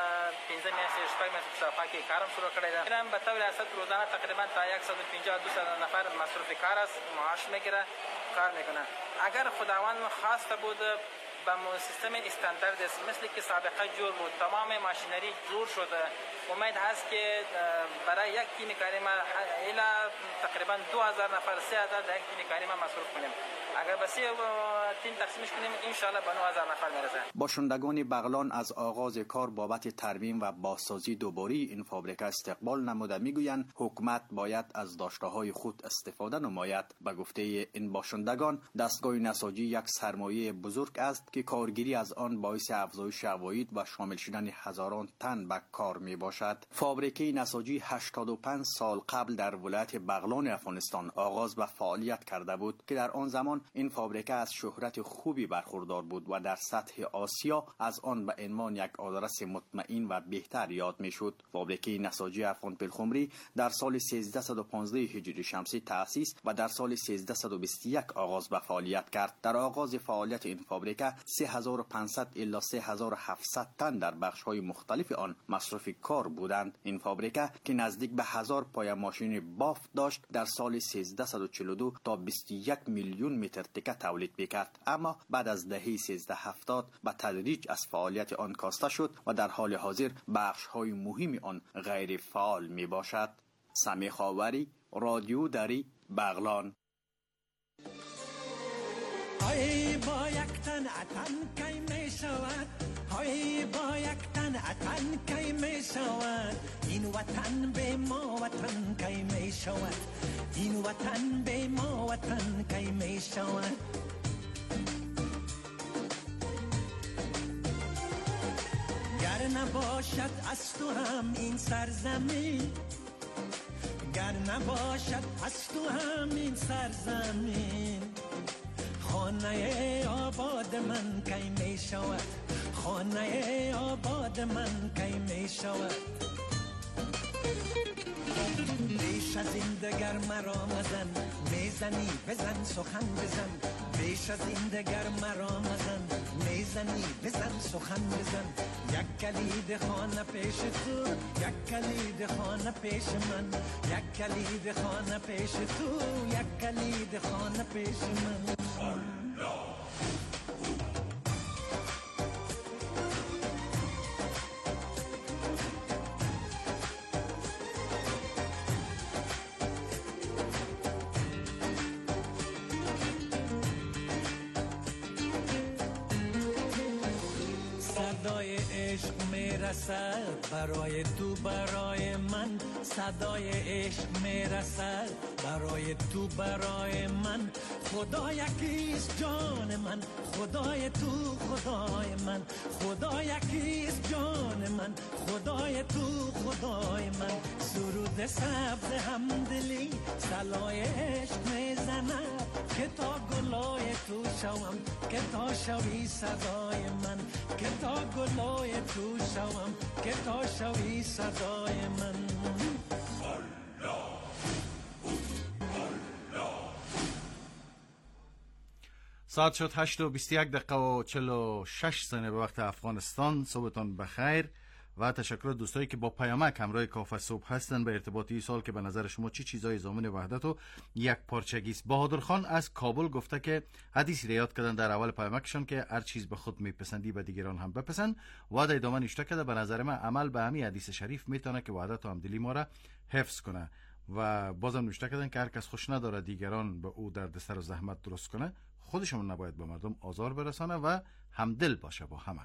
15 میاشتې 6 میاشتې په شاوخوا کې کار هم شروع کړی ده. هم به طور اساس روزانه تقریبا تا 150-200 نفر مصروف کار است، معاش میگیره، کار میکنه. اگر خداوند خواسته بود با سیستم استاندارد است مثل که سابقه جور بود تمام ماشینری جور شده. امید هست که برای یک تیم کاری ما الی تقریبا 2000 نفر 3000 در یک تیم کاری ما مصروف کنیم. اگر به 3 تیم تقسیمش کنیم ان شاء الله به 9000 نفر میرسه. باشندگان بغلان از آغاز کار بابت ترمیم و بازسازی دوباره این فابریکه استقبال نموده میگویند حکومت باید از داشته‌های خود استفاده نماید. به گفته این باشندگان دستگاه نساجی یک سرمایه بزرگ است که کارگیری از آن باعث افزایش عواید و شامل شدن هزاران تن به کار می باشد. فابریکه نساجی 85 سال قبل در ولایت بغلان افغانستان آغاز به فعالیت کرده بود که در آن زمان این فابریکه از شهرت خوبی برخوردار بود و در سطح آسیا از آن به عنوان یک آدرس مطمئن و بهتر یاد می شد. فابریکه نساجی افغان پلخمری در سال 1315 هجری شمسی تأسیس و در سال 1321 آغاز به فعالیت کرد. در آغاز فعالیت این فابریکه 3500 الی 3700 تن در بخش‌های مختلف آن مصرف کار بودند. این فابریکه که نزدیک به 1000 پایه ماشین بافت داشت در سال 1342 تا 21 میلیون متر تکه تولید می‌کرد، اما بعد از دهه 1370 به تدریج از فعالیت آن کاسته شد و در حال حاضر بخش‌های مهم آن غیر فعال میباشد. سمی خاوری، رادیو دری، بغلان. های با یک تن اتن کی می شود، های با یک تن اتن کی می شود، این وطن به ما وطن کی می شود، این وطن به ما وطن کی می شود. گر نباشد از تو هم این سرزمین، گر نباشد از تو هم این سرزمین، خانه آباد من کی می شود، خانه آباد من کی می شود. بیش از این دگر مرا مزن، میزنی بزن سخن بزن، بیش از این دگر مرا مزن، میزنی بزن سخن بزن. یک کلید خانه پیش تو، یک کلید خانه پیش من، یک کلید خانه پیش تو، یک کلید خانه پیش من. صدای عشق میرسد برای تو برای من، صدای عشق میرسد برای تو برای من. خدا یکیست جان من، خدای تو خدای من، خدا یکیست جان من، خدای تو خدای من. سرود سبز همدلی صلای عشق میزند، که تا گلای تو شوم که تا شوی صدای من، که تا گلای تو شوم که تا شوی صدای من. ساعت شد 8:21 و 46 ثانیه به وقت افغانستان. صبحتان بخیر و تشکر دوستایی که با پیامک همراه کافه صبح هستن به ارتباط این سال که به نظر شما چی چیزای ضامن وحدت و یک پارچگی است. بهادر خان از کابل گفته که حدیثی را یاد کردن در اول پیامکشان که هر چیز به خود میپسندی به دیگران هم بپسند. و در ادامه نوشته کرده به نظر من عمل به همین حدیث شریف میتونه که وحدت و همدلی ما را حفظ کنه. و بازم نوشته کردن که هر کس خوش نداره دیگران به او دردسر و زحمت درست کنه، خودشون نباید به مردم آزار برسانه و همدل باشه با همه.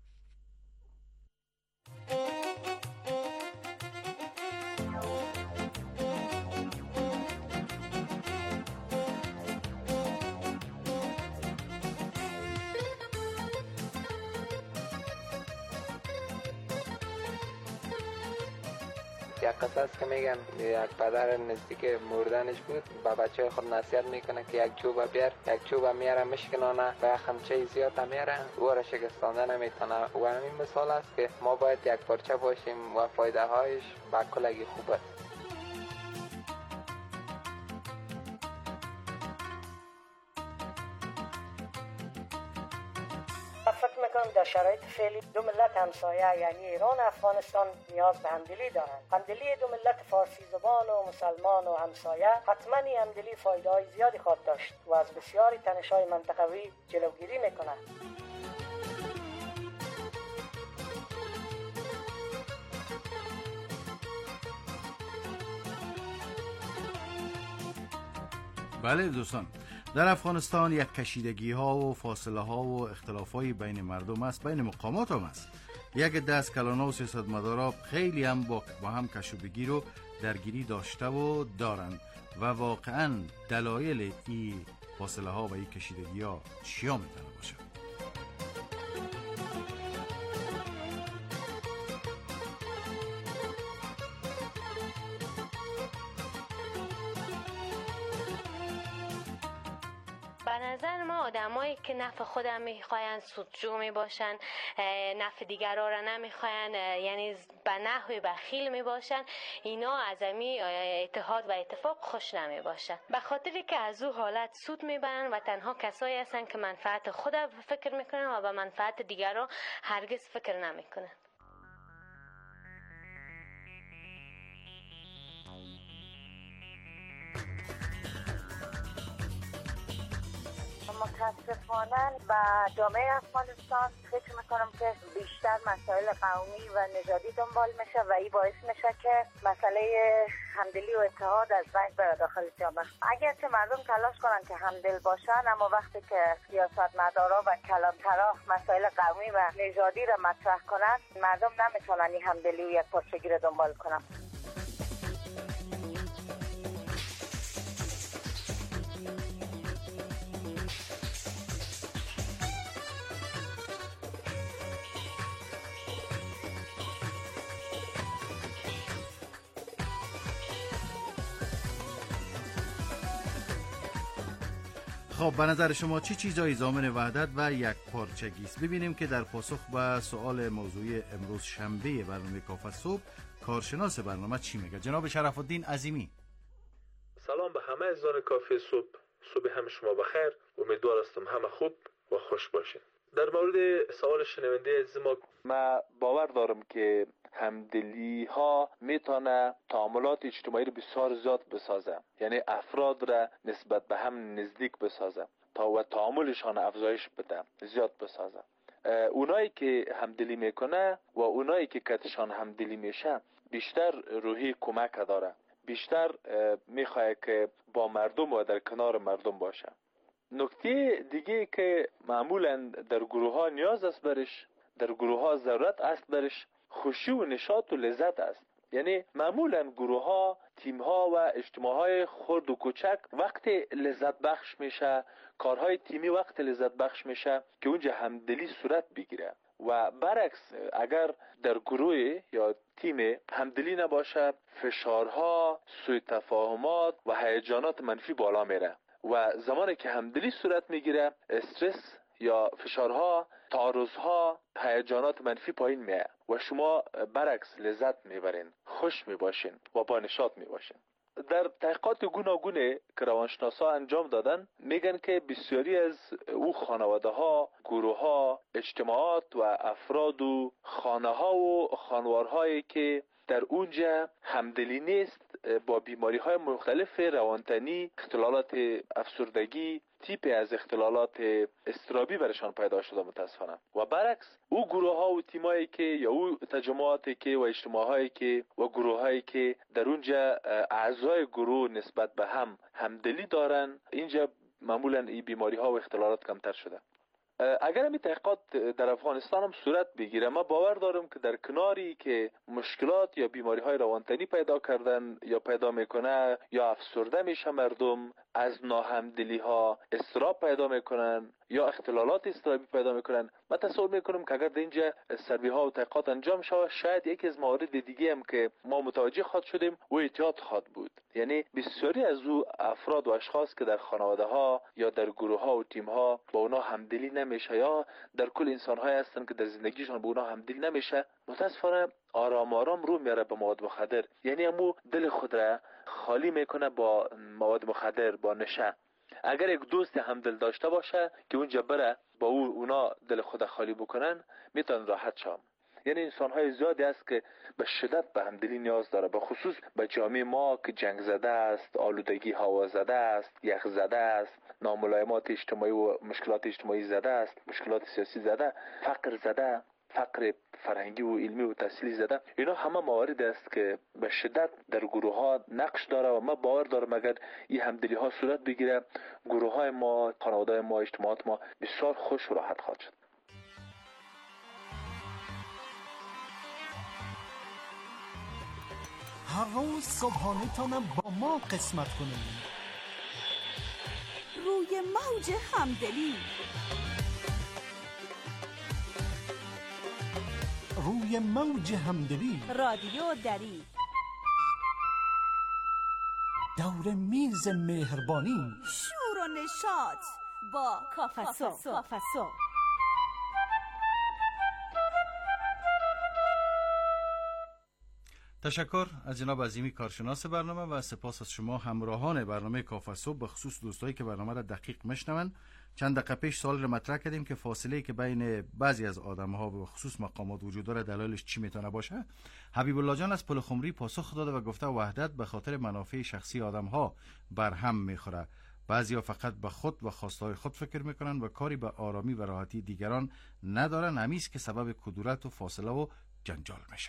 یک قصه است که میگن یک پدر نزدیک مردنش بود، با بچه خود نصیحت میکنه که یک چوب بیار، یک چوب میاره میشکنانه و خمچه زیاد میاره او را شکستانده نمیتونه. و همین مثال است که ما باید یک پارچه باشیم و فایده هایش با کلگی خوب است. فکر میکنم در شرایط فعلی دو ملت همسایه یعنی ایران و افغانستان نیاز به همدلی دارند. همدلی دو ملت فارسی زبان و مسلمان و همسایه حتما این همدلی فایده های زیادی خواهد داشت و از بسیاری تنش‌های منطقوی جلوگیری میکنه. بله دوستان، در افغانستان یک کشیدگی ها و فاصله ها و اختلاف های بین مردم است، بین مقامات هم است. یک عده از کلانا و سیاستمدارا خیلی هم با هم کش و بگیر و درگیری داشته و دارند و واقعا دلایل این فاصله ها و این کشیدگی ها چیا میتونه باشه؟ آدمایی که نفع خودم میخواین سودجو میباشن، نفع دیگران را نمیخواین، یعنی به نحوی بخیل میباشن، اینا از امی اتحاد و اتفاق خوش نمیباشن. به خاطری که از او حالت سود میبرن و تنها کسایی هستن که منفعت خود فکر میکنن و به منفعت دیگران هرگز فکر نمیکنن. متاسفانه و جامعه افغانستان فکر میکنم که بیشتر مسائل قومی و نژادی دنبال میشه و این باعث میشه که مسئله همدلی و اتحاد از بین بره داخل جامعه. اگرچه مردم تلاش کنن که همدل باشن، اما وقتی که سیاستمدارا و کلانترا مسائل قومی و نژادی را مطرح کنن، مردم نمیتونن این همدلی و یک پارچگی را دنبال کنن. خب به نظر شما چی چیزایی ضامن وحدت و یک پارچگی است؟ ببینیم که در پاسخ به سوال موضوعی امروز شنبه برنامه کافه صبح کارشناس برنامه چی میگه؟ جناب شرف الدین عظیمی. سلام به همه عزیزان کافه صبح همه شما بخیر. امیدوار هستم همه خوب و خوش باشین. در مورد سوال شنونده عزیز ما باور دارم که همدلی ها میتونه تعاملات اجتماعی رو بسیار زیاد بسازه، یعنی افراد را نسبت به هم نزدیک بسازه و تعاملشان افزایش بده، زیاد بسازه. اونایی که همدلی میکنه و اونایی که کتشان همدلی میشه بیشتر روحی کمک داره، بیشتر میخواه که با مردم و در کنار مردم باشه. نکته دیگه که معمولا در گروه ها نیاز است برش، در گروه ها ضرورت است برش، خوشی و نشاط و لذت است. یعنی معمولا گروه ها، تیم ها و اجتماع های خرد و کوچک وقت لذت بخش میشه، کارهای تیمی وقت لذت بخش میشه که اونجا همدلی صورت بگیره. و برعکس اگر در گروه یا تیم همدلی نباشه، فشارها، سوء تفاهمات و هیجانات منفی بالا میره و زمانی که همدلی صورت میگیره، استرس یا فشارها، تعارضها، هیجانات منفی پایین میاد و شما برعکس لذت میبرین، خوش میباشین و با نشاط میباشین. در تحقیقات گوناگونه که روانشناسا انجام دادن میگن که بسیاری از او خانواده ها، گروه ها، اجتماعات و افراد و خانه ها و خانوارهایی که در اونجا همدلی نیست، با بیماری های مختلف روانتنی، اختلالات افسردگی، تیپ از اختلالات اضطرابی برشان پیدا شده متاسفانه. و برعکس او گروه ها و تیمایی که یا او تجمعاتی که و اجتماعایی که و گروه هایی که در اونجا اعضای گروه نسبت به هم همدلی دارن، اینجا معمولا این بیماری ها و اختلالات کمتر شده. اگر این تحقیقات در افغانستان هم صورت بگیره، ما باور دارم که در کناری که مشکلات یا بیماری های روانتنی پیدا کردن یا پیدا میکنه یا افسرده میشه مردم، از ناهمدلی ها اضطراب پیدا میکنن یا اختلالات اضطرابی پیدا میکنن، من تصور میکنم که اگر در اینجا سروی ها و تحقیقات انجام شود، شاید یکی از موارد دیگه هم که ما متوجه خواهد شدیم و احتیاط خواهد بود. یعنی بسیاری از او افراد و اشخاص که در خانواده ها یا در گروه ها و تیم ها با اونا همدلی نمیشه یا در کل انسان های هستن که در زندگیشان با اونا همدلی نمیشه، متاسفانه آرام آرام رو میاره به مواد مخدر. یعنی همو دل خود را خالی میکنه با مواد مخدر، با نشه. اگر یک دوست همدل داشته باشه که اونجا بره با اونا دل خود خالی بکنن، میتونن راحت شام. یعنی انسان‌های زیادی است که به شدت به همدلی نیاز داره، به خصوص به جامعه ما که جنگ زده است، آلودگی هوا زده است، یخ زده است، ناملایمات اجتماعی و مشکلات اجتماعی زده است، مشکلات سیاسی زده، فقر زده، فقر فرهنگی و علمی و تحصیلی زده. اینا همه موارد است که به شدت در گروه ها نقش داره و ما باور دارم اگر این همدلی ها صورت بگیره، گروه های ما، خانواده ما، اجتماعات ما بسیار خوش و راحت خواهد شد. هر روز صبحانه تانم با ما قسمت کنیم. روی موج همدلی، روی موج همدلی، رادیو دری، دور میز مهربانی، شور و نشاط با کافه صبح. تشکر از جناب عظیمی کارشناس برنامه و سپاس از شما همراهان برنامه کافه صبح، به خصوص دوستایی که برنامه را دقیق میشنون. چند دقیقه پیش سوال را مطرح کردیم که فاصله که بین بعضی از آدم‌ها و خصوص مقامات وجود داره، دلایلش چی میتونه باشه؟ حبیب الله جان از پلخمری پاسخ داده و گفته وحدت به خاطر منافع شخصی آدم‌ها بر هم میخوره بعضیا فقط به خود و خواستهای خود فکر میکنن و کاری به آرامی و راحتی دیگران ندارن. همیست که سبب کدورت و فاصله و جنجال میشه.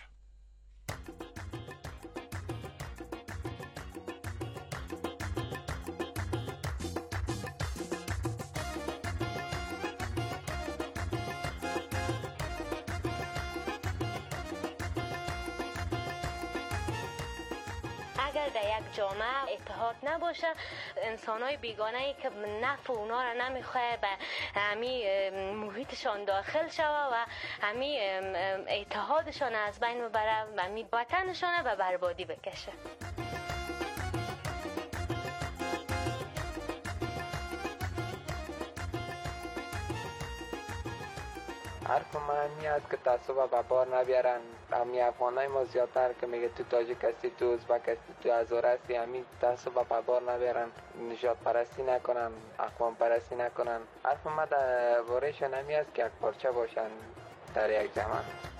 اگر در یک جامعه اتحاد نباشه، انسان‌های بیگانه‌ای که نفع اونا را نمیخواه به همین محیطشان داخل شوه و همین اتحادشان از بین ببره و همین وطنشان به بربادی بکشه. حرف من میاد که تعصب به بار نبیارن. همین افغانای ما زیادتر که میگه تو تاجیک هستی، تو ازبک هستی، تو هزاره هستی، همین تعصب به بار نبیارن، نژاد پرستی نکنن، اقوام پرستی نکنن. حرف من در بارهشان نمیاد که یک پارچه باشن در یک زمان.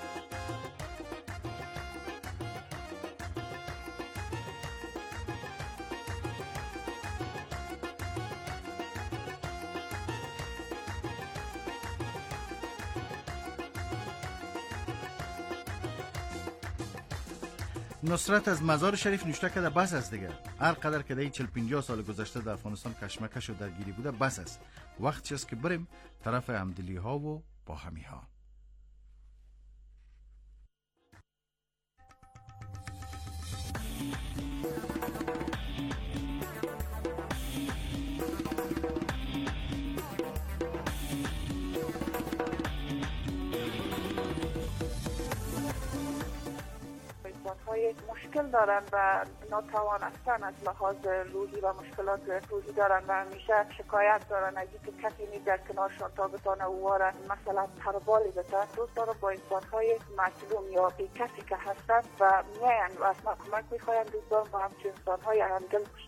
نصرت از مزار شریف نوشته کرده بس است دیگه. هر قدر که در 40-50 سال گذشته در افغانستان کشمکش و درگیری بوده بس است. وقتی است که بریم طرف همدلی ها و باهمی ها. مشکل دارن و ناتوان هستن از لحاظ روحی و مشکلات روحی دارن و همیشه شکایت دارن از اینکه کسی نیست در کنارشان تا بتونه اواره مثلا تربالی بتن. دوست دارم با انسان‌های مظلوم یا بی کسی که هستن و میاین و از ما کمک میخواین، دوست دارم با همچین انسان‌های همدل باشیم.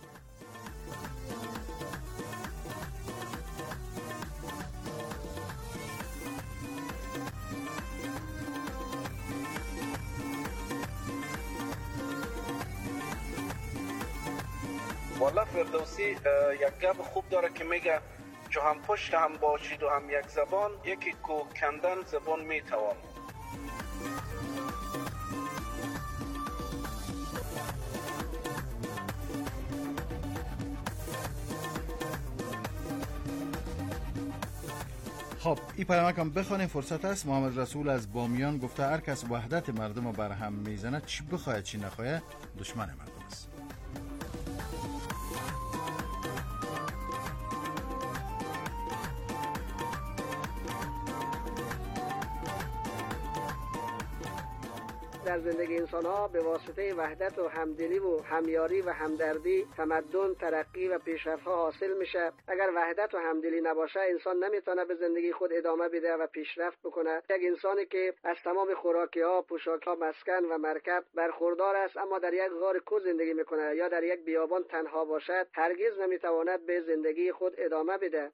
والا فردوسی یک گپ خوب داره که میگه چو هم پشت هم باشید و هم یک زبان، یکی کوه کندن زبان میتوان. خب این پیامک هم بخوانیم، فرصت است. محمد رسول از بامیان گفته هر کس وحدت مردم رو بر هم میزنه، چی بخواهد چی نخواهد دشمن مردم است. در زندگی انسان ها به واسطه وحدت و همدلی و همیاری و همدردی تمدن، ترقی و پیشرفت ها حاصل میشه. اگر وحدت و همدلی نباشه انسان نمیتونه به زندگی خود ادامه بده و پیشرفت بکنه. یک انسانی که از تمام خوراکی ها، پوشاک ها، مسکن و مرکب برخوردار است اما در یک غار کو زندگی میکنه یا در یک بیابان تنها باشد، هرگز نمیتواند به زندگی خود ادامه بده.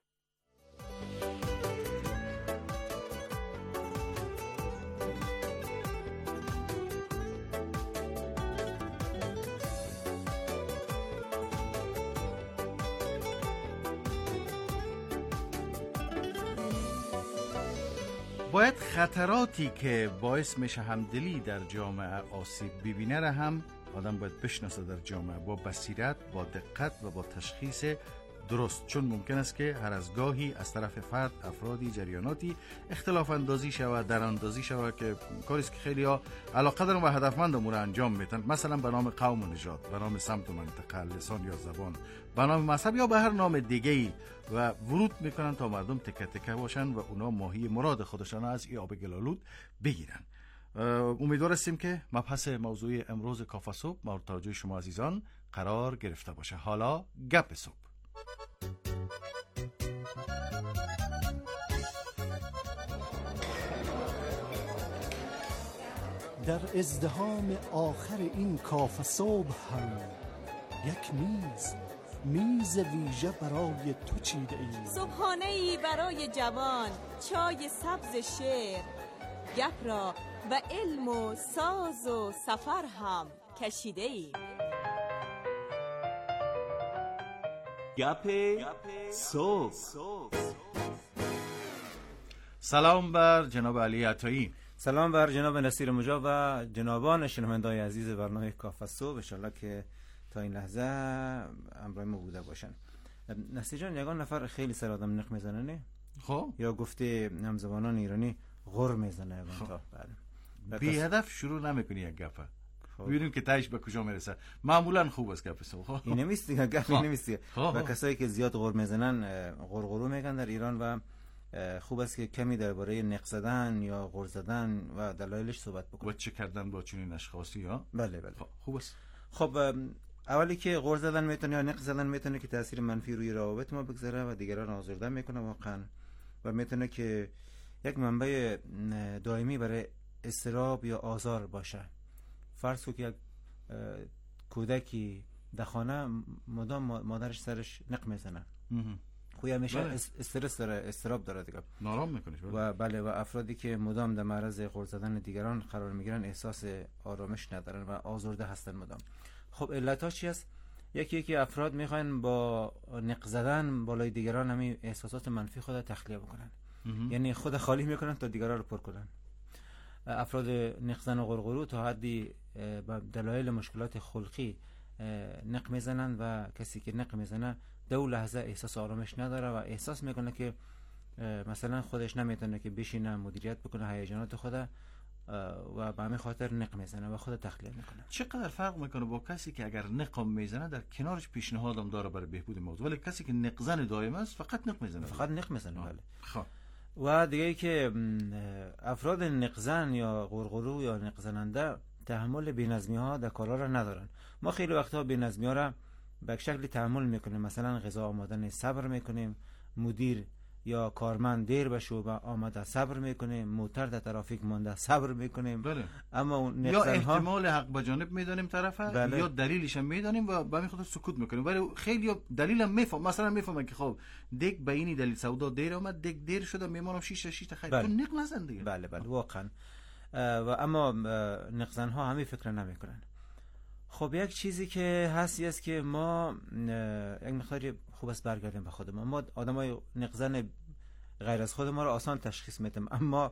باید خطراتی که باعث میشه همدلی در جامعه آسیب ببینه را هم آدم باید بشناسه در جامعه با بصیرت، با دقت و با تشخیص درست، چون ممکن است که هر از گاهی از طرف فرد، افرادی، جریاناتی اختلاف اندازی شود، در اندازی شود که کاریست که خیلی ها علاقه دارن و هدفمند امور انجام میدن، مثلا به نام قوم و نژاد، به نام سمت و منطقه، لسان یا زبان، به نام مذهب یا به هر نام دیگه‌ای و ورود میکنن تا مردم تکه تکه باشن و اونا ماهی مراد خودشان از این آب گلالود بگیرن. امیدوار هستیم که مبحث موضوع امروز کافه صبح مورد توجه شما عزیزان قرار گرفته باشه. حالا گپ صبح. در ازدحام آخر این کافه صبح هم یک میز ویژه برای تو چیده ایم. صبحانه‌ای برای جوان، چای سبز شعر، گپ را و علم و ساز و سفر هم کشیده ایم. گپ صبح. سلام بر جناب علی عطایی. سلام بر جناب نصیر مجاب و جنابان شنونده‌های عزیز برنامه کافه صبح. ان شاءالله که تا این لحظه همراه ما بوده باشن. نصیر جان، یگان نفر خیلی سر آدم نق میزنه نه؟ خب یا گفته همزبانان ایرانی غر میزنه یگان خب. تا بله. بی هدف شروع نمیکنی یک گپه. ببینیم که تهش به کجا میرسه. معمولا خوب است گپ صبح. این نمیست دیگه، گپ نمیست. و کسایی که زیاد غر میزنن غرغرو میگن در ایران و خوب است که کمی درباره نق زدن یا غر زدن و دلایلش صحبت بکنیم. و چه کردن با چنین اشخاصی ها؟ بله بله. خوب است. خب اولی که غر زدن میتونه یا نق زدن میتونه که تاثیر منفی روی روابط ما بگذاره و دیگران آزرده میکنه واقعا، و میتونه که یک منبع دائمی برای اضطراب یا آزار باشه. فرض که یک کودکی در خانه مدام مادرش سرش نق میزنه، خوی همیشه استرس داره، اضطراب داره دیگه، نارام میکنه. و بله، و افرادی که مدام در معرض غر زدن دیگران قرار میگیرن احساس آرامش ندارن و آزرده هستن مدام. خب علتاش چی است؟ یکی افراد میخواین با نق زدن بالای دیگران همین احساسات منفی خود تخلیه بکنن، یعنی خود خالی میکنن تا دیگران رو پر کنن. افراد نق زن و غرغرو تا حدی با دلایل مشکلات خلقی نق میزنن و کسی که نق میزنه دو لحظه احساس آرامش نداره و احساس میکنه که مثلا خودش نمیتونه که بشینه مدیریت بکنه هیجانات خود و به همین خاطر نق میزنه و خود تخلیه میکنه. چقدر فرق میکنه با کسی که اگر نق میزنه در کنارش پیشنهادم داره برای بهبود موضوع، ولی کسی که نق زن دائم است فقط نق میزنه. فقط نق میزنه. بله. خب و دیگه ای که افراد نقزن یا غرغرو یا نقزننده تحمل بی‌نظمی ها در کارا را ندارن. ما خیلی وقتا بی‌نظمی ها را به شکلی تحمل میکنیم، مثلا غذا آمادن صبر میکنیم، مدیر یا کارمند دیر بشه و آماده صبر میکنیم، موتر در ترافیک مونده صبر میکنیم. بله. اما یا احتمال حق به جانب میدانیم طرفه، بله. یا دلیلش هم میدانیم و به همین خاطر سکوت میکنیم. ولی خیلی دلیلم میفهم، مثلا میفهمن که خب دیگ به این دلیل سودا دیر اومد، دیگ دیر شده، میمونم 6 خیر. بله. تو نق نزن دیگه. بله بله واقعا. و اما نقزن ها همین فکر نمیکنن. خب یک چیزی که هستی است که ما یک مقداری خوب است برگردیم به خودمون. ما آدمای نقزن غیر از خود ما رو آسان تشخیص میدیم، اما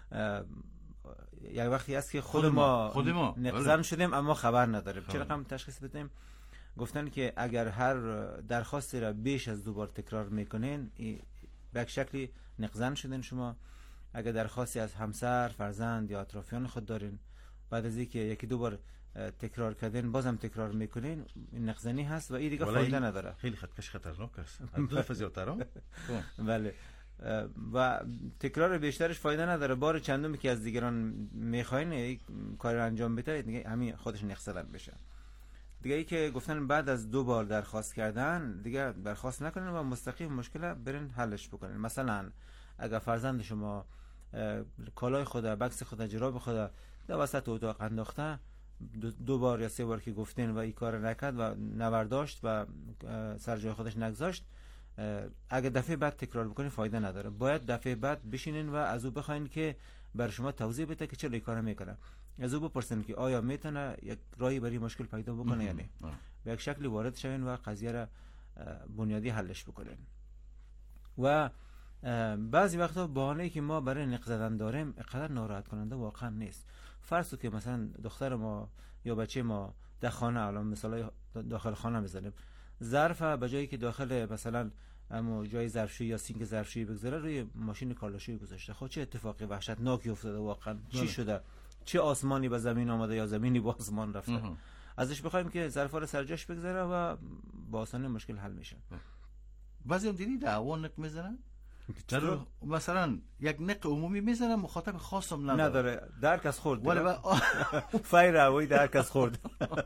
یک وقتی است که خود ما نقزن شدیم اما خبر نداریم. چه رقم تشخیص بدیم؟ گفتن که اگر هر درخواستی را بیش از 2 بار تکرار میکنین به یک شکلی نقزن شدین شما. اگر درخواستی از همسر، فرزند یا اطرافیان خود دارین، بعد از اینکه 1-2 بار تکرار کردین بازم تکرار میکنین، این نقزنی هست و این دیگه فایده نداره. خیلی خطرناک است. دو فزیاترا. بله. و تکرار بیشترش فایده نداره. بار چندمی که از دیگران میخواین کار انجام بده دیگه همین خودش نق زدن بشه. دیگه ای که گفتن بعد از 2 بار درخواست کردن دیگه درخواست نکنین و مستقیم مشکل برین حلش بکنین. مثلا اگر فرزند شما کالای خود، بکس خود، جراب خود در وسط اتاق انداخته، 2 بار یا 3 بار که گفتین و این کار نکرد و نورداشت و سر جای خودش نگذاشت، اگر دفعه بعد تکرار بکنین فایده نداره. باید دفعه بعد بشینین و از او بخواین که بر شما توضیح بده که چرا این کارو میکنه. از او بپرسین که آیا میتونه یک راهی برای مشکل پیدا بکنه یا نه. به یک شکلی وارد شوین و قضیه را بنیادی حلش بکنین. و بعضی وقتا بهانه‌ای که ما برای نق زدن داریم اینقدر ناراحت کننده واقعا نیست. فرض که مثلا دختر ما یا بچه ما در خانه، الان مثلا داخل خانه بزنیم، ظرف به جایی که داخل مثلا اما جای ظرفشویی یا سینک ظرفشویی بگذاره روی ماشین کالاشویی گذاشته. خب چه اتفاقی وحشتناکی افتاده واقعا. چی شده؟ چه آسمانی به زمین آمده یا زمینی به آسمان رفته؟ ازش بخوایم که ظرفا رو سر جاش بگذاره و با آسانی مشکل حل میشه. بعضی هم دیدی دعوا نق میزنن، مثلا یک نق عمومی میزنن، مخاطب خاصم نداره، درک از خورد ولی فیر هوایی درک از خورد.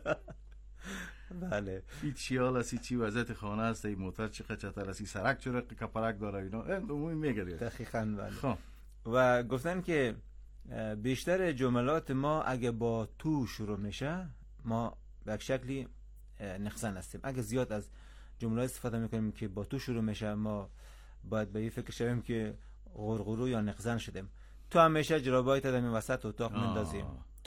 بله. هیچ حال است، چی وضعیت خانه است، این موتور چه چطور است، سرک چرا کپرک داره، اینا عمومی میگه. دقیقاً. بله. و گفتن که بیشتر جملات ما اگه با تو شروع میشه ما به یک شکلی نقصان هستیم. اگه زیاد از جمله استفاده میکنیم که با تو شروع میشه ما باید به این فکر شویم که غرغرو یا نقصان شدیم. تو همیشه جرابای تا در وسط اتاق مندازی،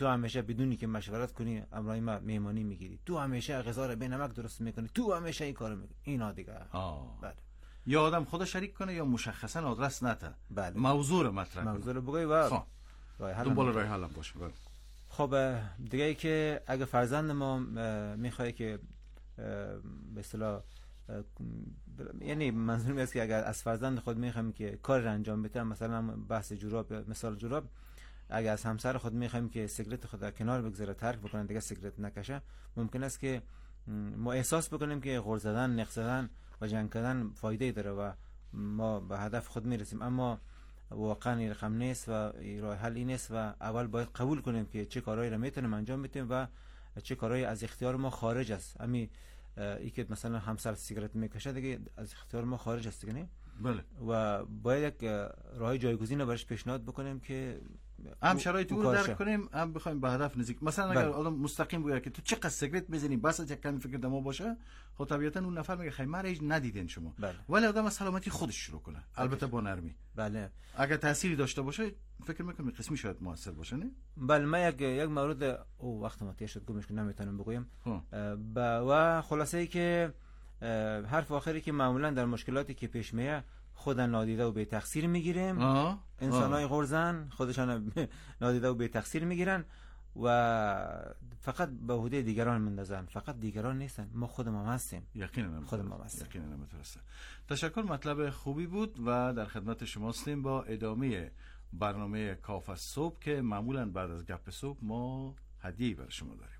تو همیشه بدونی که مشورت کنی امرای ما مهمانی میگیری، تو همیشه غذا رو به نمک درست میکنی، تو همیشه این کارو میکنی. اینا دیگه بله. یا آدم خود شریک کنه یا مشخصا آدرس نته. بله. موضوع رو مطرح کنه. موضوع رو بگی و دنبال راه حل باشه. بله. خب دیگه ای که اگه فرزند ما میخواد که به اصطلاح یعنی منظورم است که اگر از فرزند خود میخوایم که کار انجام بده، مثلا بحث جوراب، مثال جوراب، اگر از همسر خود میخوایم که سیگرت خود در کنار بگذاره، ترک بکنه، دیگه سیگرت نکشه، ممکن است که ما احساس بکنیم که غر زدن، نق زدن و جنگ کردن فایده داره و ما به هدف خود میرسیم، اما واقعا این رقم نیست و راه حل این است و اول باید قبول کنیم که چه کارهایی را میتونیم انجام بدیم و چه کارهایی از اختیار ما خارج است. همین ای که مثلا همسر سیگرت میکشه دیگه از اختیار ما خارج است دیگه، نه؟ بله. و باید یک راه جایگزین براش پیشنهاد بکنیم که هم شرایط او رو درک کنیم، هم بخوایم به هدف نزدیک. مثلا اگر آدم مستقیم بگه که تو چقدر سیگرت میزنی بس یک کمی فکر دما باشه، خب طبیعتا اون نفر میگه خیر من هیچ ندیدین شما. بله. ولی آدم از سلامتی خودش شروع کنه، البته با نرمی. بله. اگر تأثیری داشته باشه فکر میکنم قسمی شاید موثر باشه، نه؟ بله. من یک مورد وقت ما تیشت گمش که نمیتونم بگویم و خلاصه ای که حرف آخری که معمولا در مشکلاتی که پیش میاد خودن نادیده و به تقصیر میگیریم. انسانای غرزن خودشان نادیده و به تقصیر میگیرن و فقط به عهده دیگران مندازن. فقط دیگران نیستن، ما خودمون هستیم. یقینا خودمون هستیم. یقینا نمیترسه. تشکر، مطلب خوبی بود و در خدمت شما هستیم با ادامه برنامه کاف از صبح که معمولا بعد از گپ صبح ما هدیه‌ای برای شما داریم.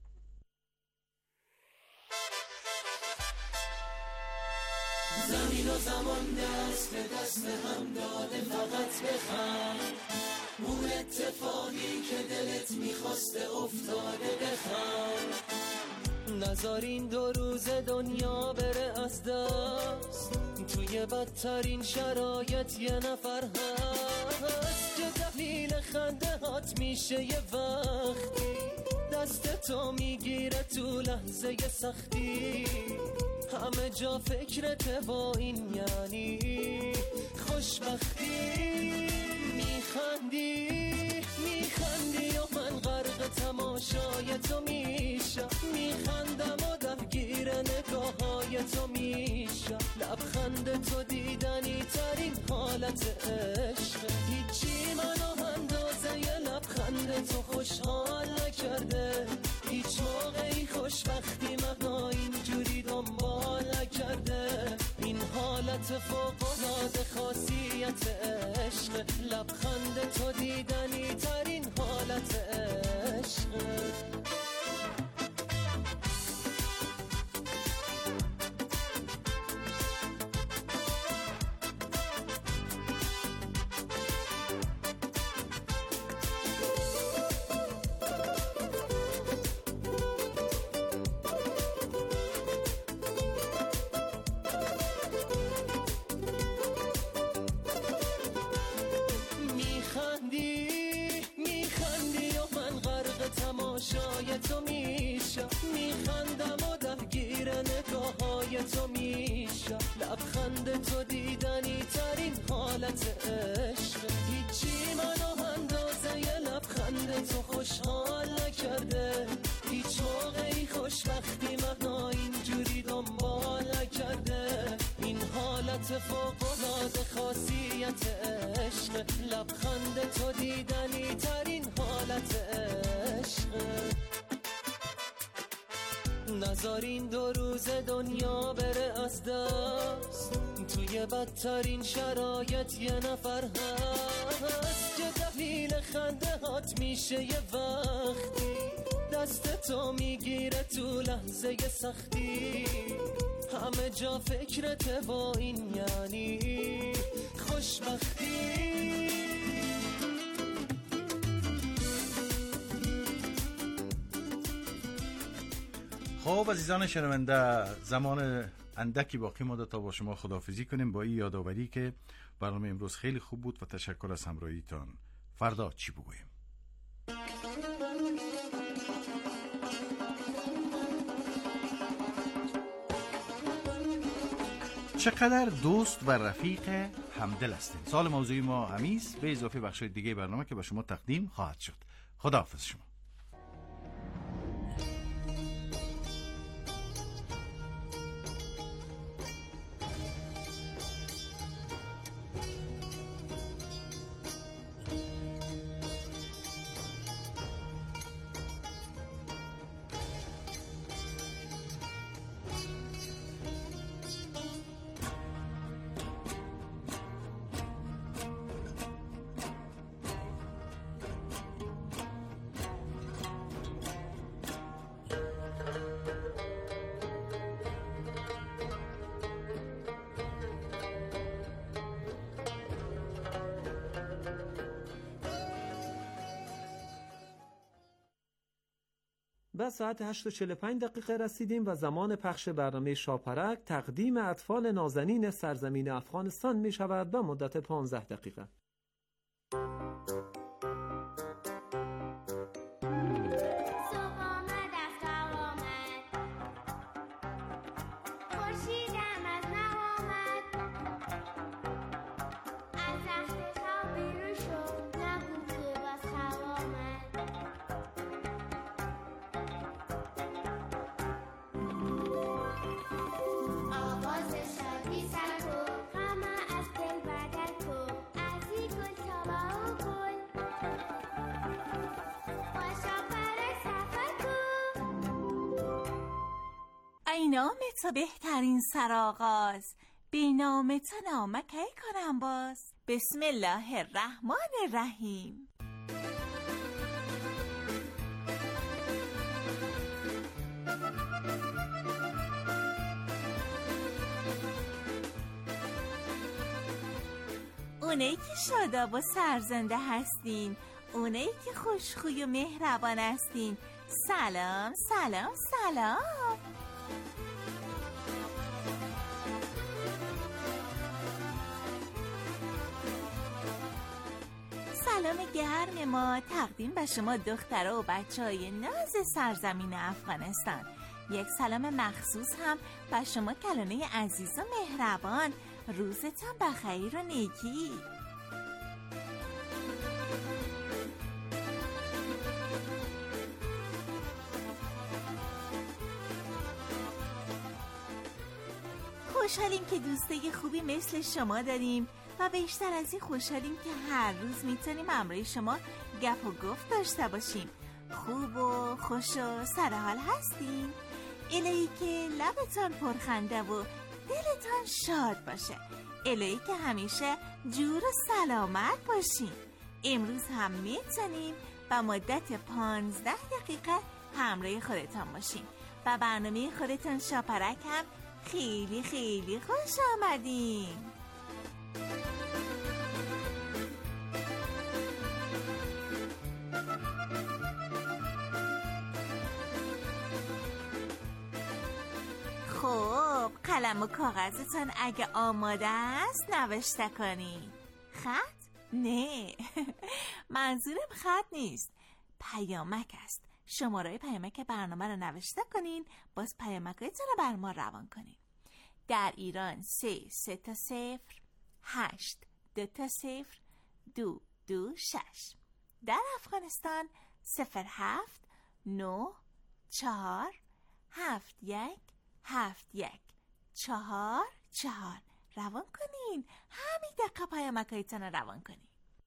زمین و زمان دست به دست هم داده، فقط بخند اون اتفاقی که دلت میخواسته افتاده، بخند نذارین 2 روز دنیا بره از دست، توی بدترین شرایط یه نفر هست که دلیل خنده هات میشه یه وقتی دست تو میگیره تو لحظه سختی، همه جا فکرت با این یعنی خوشبختی، میخندی و من غرق تماشای تو میشم، میخندم و درگیر نگاههای تو میشم، لبخند تو دیدنی ترین حالت عشق، هیچی منو اندازه ی لبخند تو خوشحال نکرده، هیچ موقعی خوشبختی منو اینجوری دنبال نکرده، این حالت فوق‌العاده خاصیت عشق، لبخند تو دیدنی ترین حالت عشق. تماشای تو میشم، میخندم و درگیر نگاههای تو میشم، لبخند تو دیدنی ترین حالت عشق، هیچی منو اندازه ی لبخند تو خوشحال نکرده، هیچ موقعی خوشبختی منو اینجوری دنبال نکرده، این حالت فوق‌العاده خاصیت عشق، لبخند تو دیدنی ترین حالت عشق. نذارین 2 روز دنیا بره از دست، توی بدترین شرایط یه نفر هست که دلیل خنده هات میشه یه وقتی دست تو میگیره تو لحظه سختی، همه جا فکرت با این یعنی خوشبختی. خب عزیزان شنونده، زمان اندکی باقی مانده تا با شما خداحافظی کنیم با این یادآوری که برنامه امروز خیلی خوب بود و تشکر از همراهیتان. فردا چی بگوییم؟ چقدر دوست و رفیق همدل هستیم. سال موضوعی ما همیست به اضافه بخشای دیگه برنامه که به شما تقدیم خواهد شد. خداحافظ شما. و ساعت 8:45 رسیدیم و زمان پخش برنامه شاپرک تقدیم اطفال نازنین سرزمین افغانستان می شود به مدت 15 دقیقه. ای نام تو بهترین سرآغاز، به نام تو نامه کی کنم باز. بسم الله الرحمن الرحیم. اونایی که شاداب و سرزنده هستین، اونایی که خوشخوی و مهربان هستین، سلام سلام سلام. سلام گرم ما تقدیم به شما دخترها و بچهای ناز سرزمین افغانستان. یک سلام مخصوص هم به شما کلانه عزیز و مهربان. روزتان بخیر و نیکی. خوشحالیم که دوستای خوبی مثل شما داریم و بیشتر از این خوشحالیم که هر روز میتونیم همراه شما گپ و گفت داشته باشیم. خوب و خوش و سرحال هستین؟ الهی که لبتان پرخنده و دلتان شاد باشه. الهی که همیشه جور و سلامت باشین. امروز هم میتونیم به مدت 15 دقیقه همراه خودتان باشیم و برنامه خودتان شاپرک هم خیلی خیلی خوش آمدین. خب قلم و کاغذتان اگه آماده است نوشته کنین. خط؟ نه منظورم خط نیست، پیامک است. شماره پیامک برنامه رو نوشته کنین، باز پیامکایتون رو بر ما روان کنین. در ایران 3 تا 0 8 2 تا 0 2 2 6. در افغانستان 07 9 4 7 1 7 1 4 4. روان کنین، همین دقیقه پیامکایتون رو روان کنین.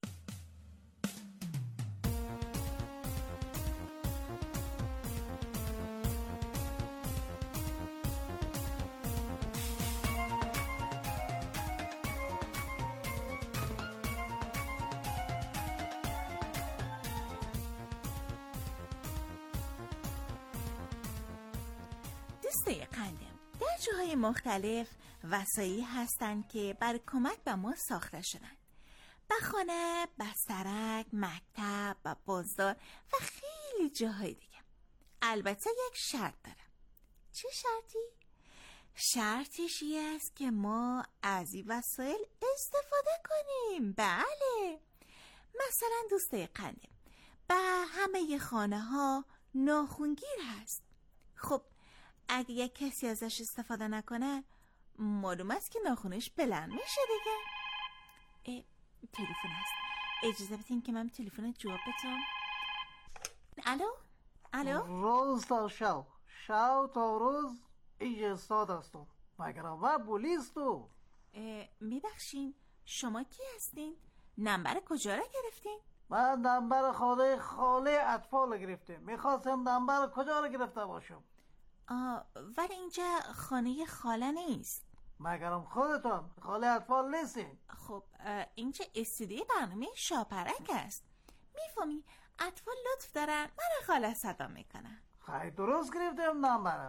دوستای قندم، در جاهای مختلف وسایلی هستند که برای کمک به ما ساخته شدن. به خانه، بسترک، مکتب و بازار و خیلی جاهای دیگه. البته یک شرط داره. چه شرطی؟ شرطش این است که ما از این وسایل استفاده کنیم. بله، مثلا دوستای قندم، به همه خانه ها ناخونگیر هست. خب اگه یک کسی ازش استفاده نکنه معلوم است که ناخونش بلند میشه دیگه. تلفن هست، اجازه بدین که من تلفن جواب بدم. الو روز تا شب تا روز ایجاد هستم. مگر ما پلیس تو؟ میبخشین شما کی هستین؟ نمبر کجا را گرفتین؟ من نمبر خاله اطفال گرفتم. میخواستم نمبر کجا را گرفته باشم. ولی اینجا خانه خاله نیست. مگرم خودتان خاله اطفال نیستین؟ خب اینجا استودیوی برنامه شاپرک است. میفهمی اطفال لطف دارن من خاله صدا میکنن. خیلی درست گرفتم نمبر.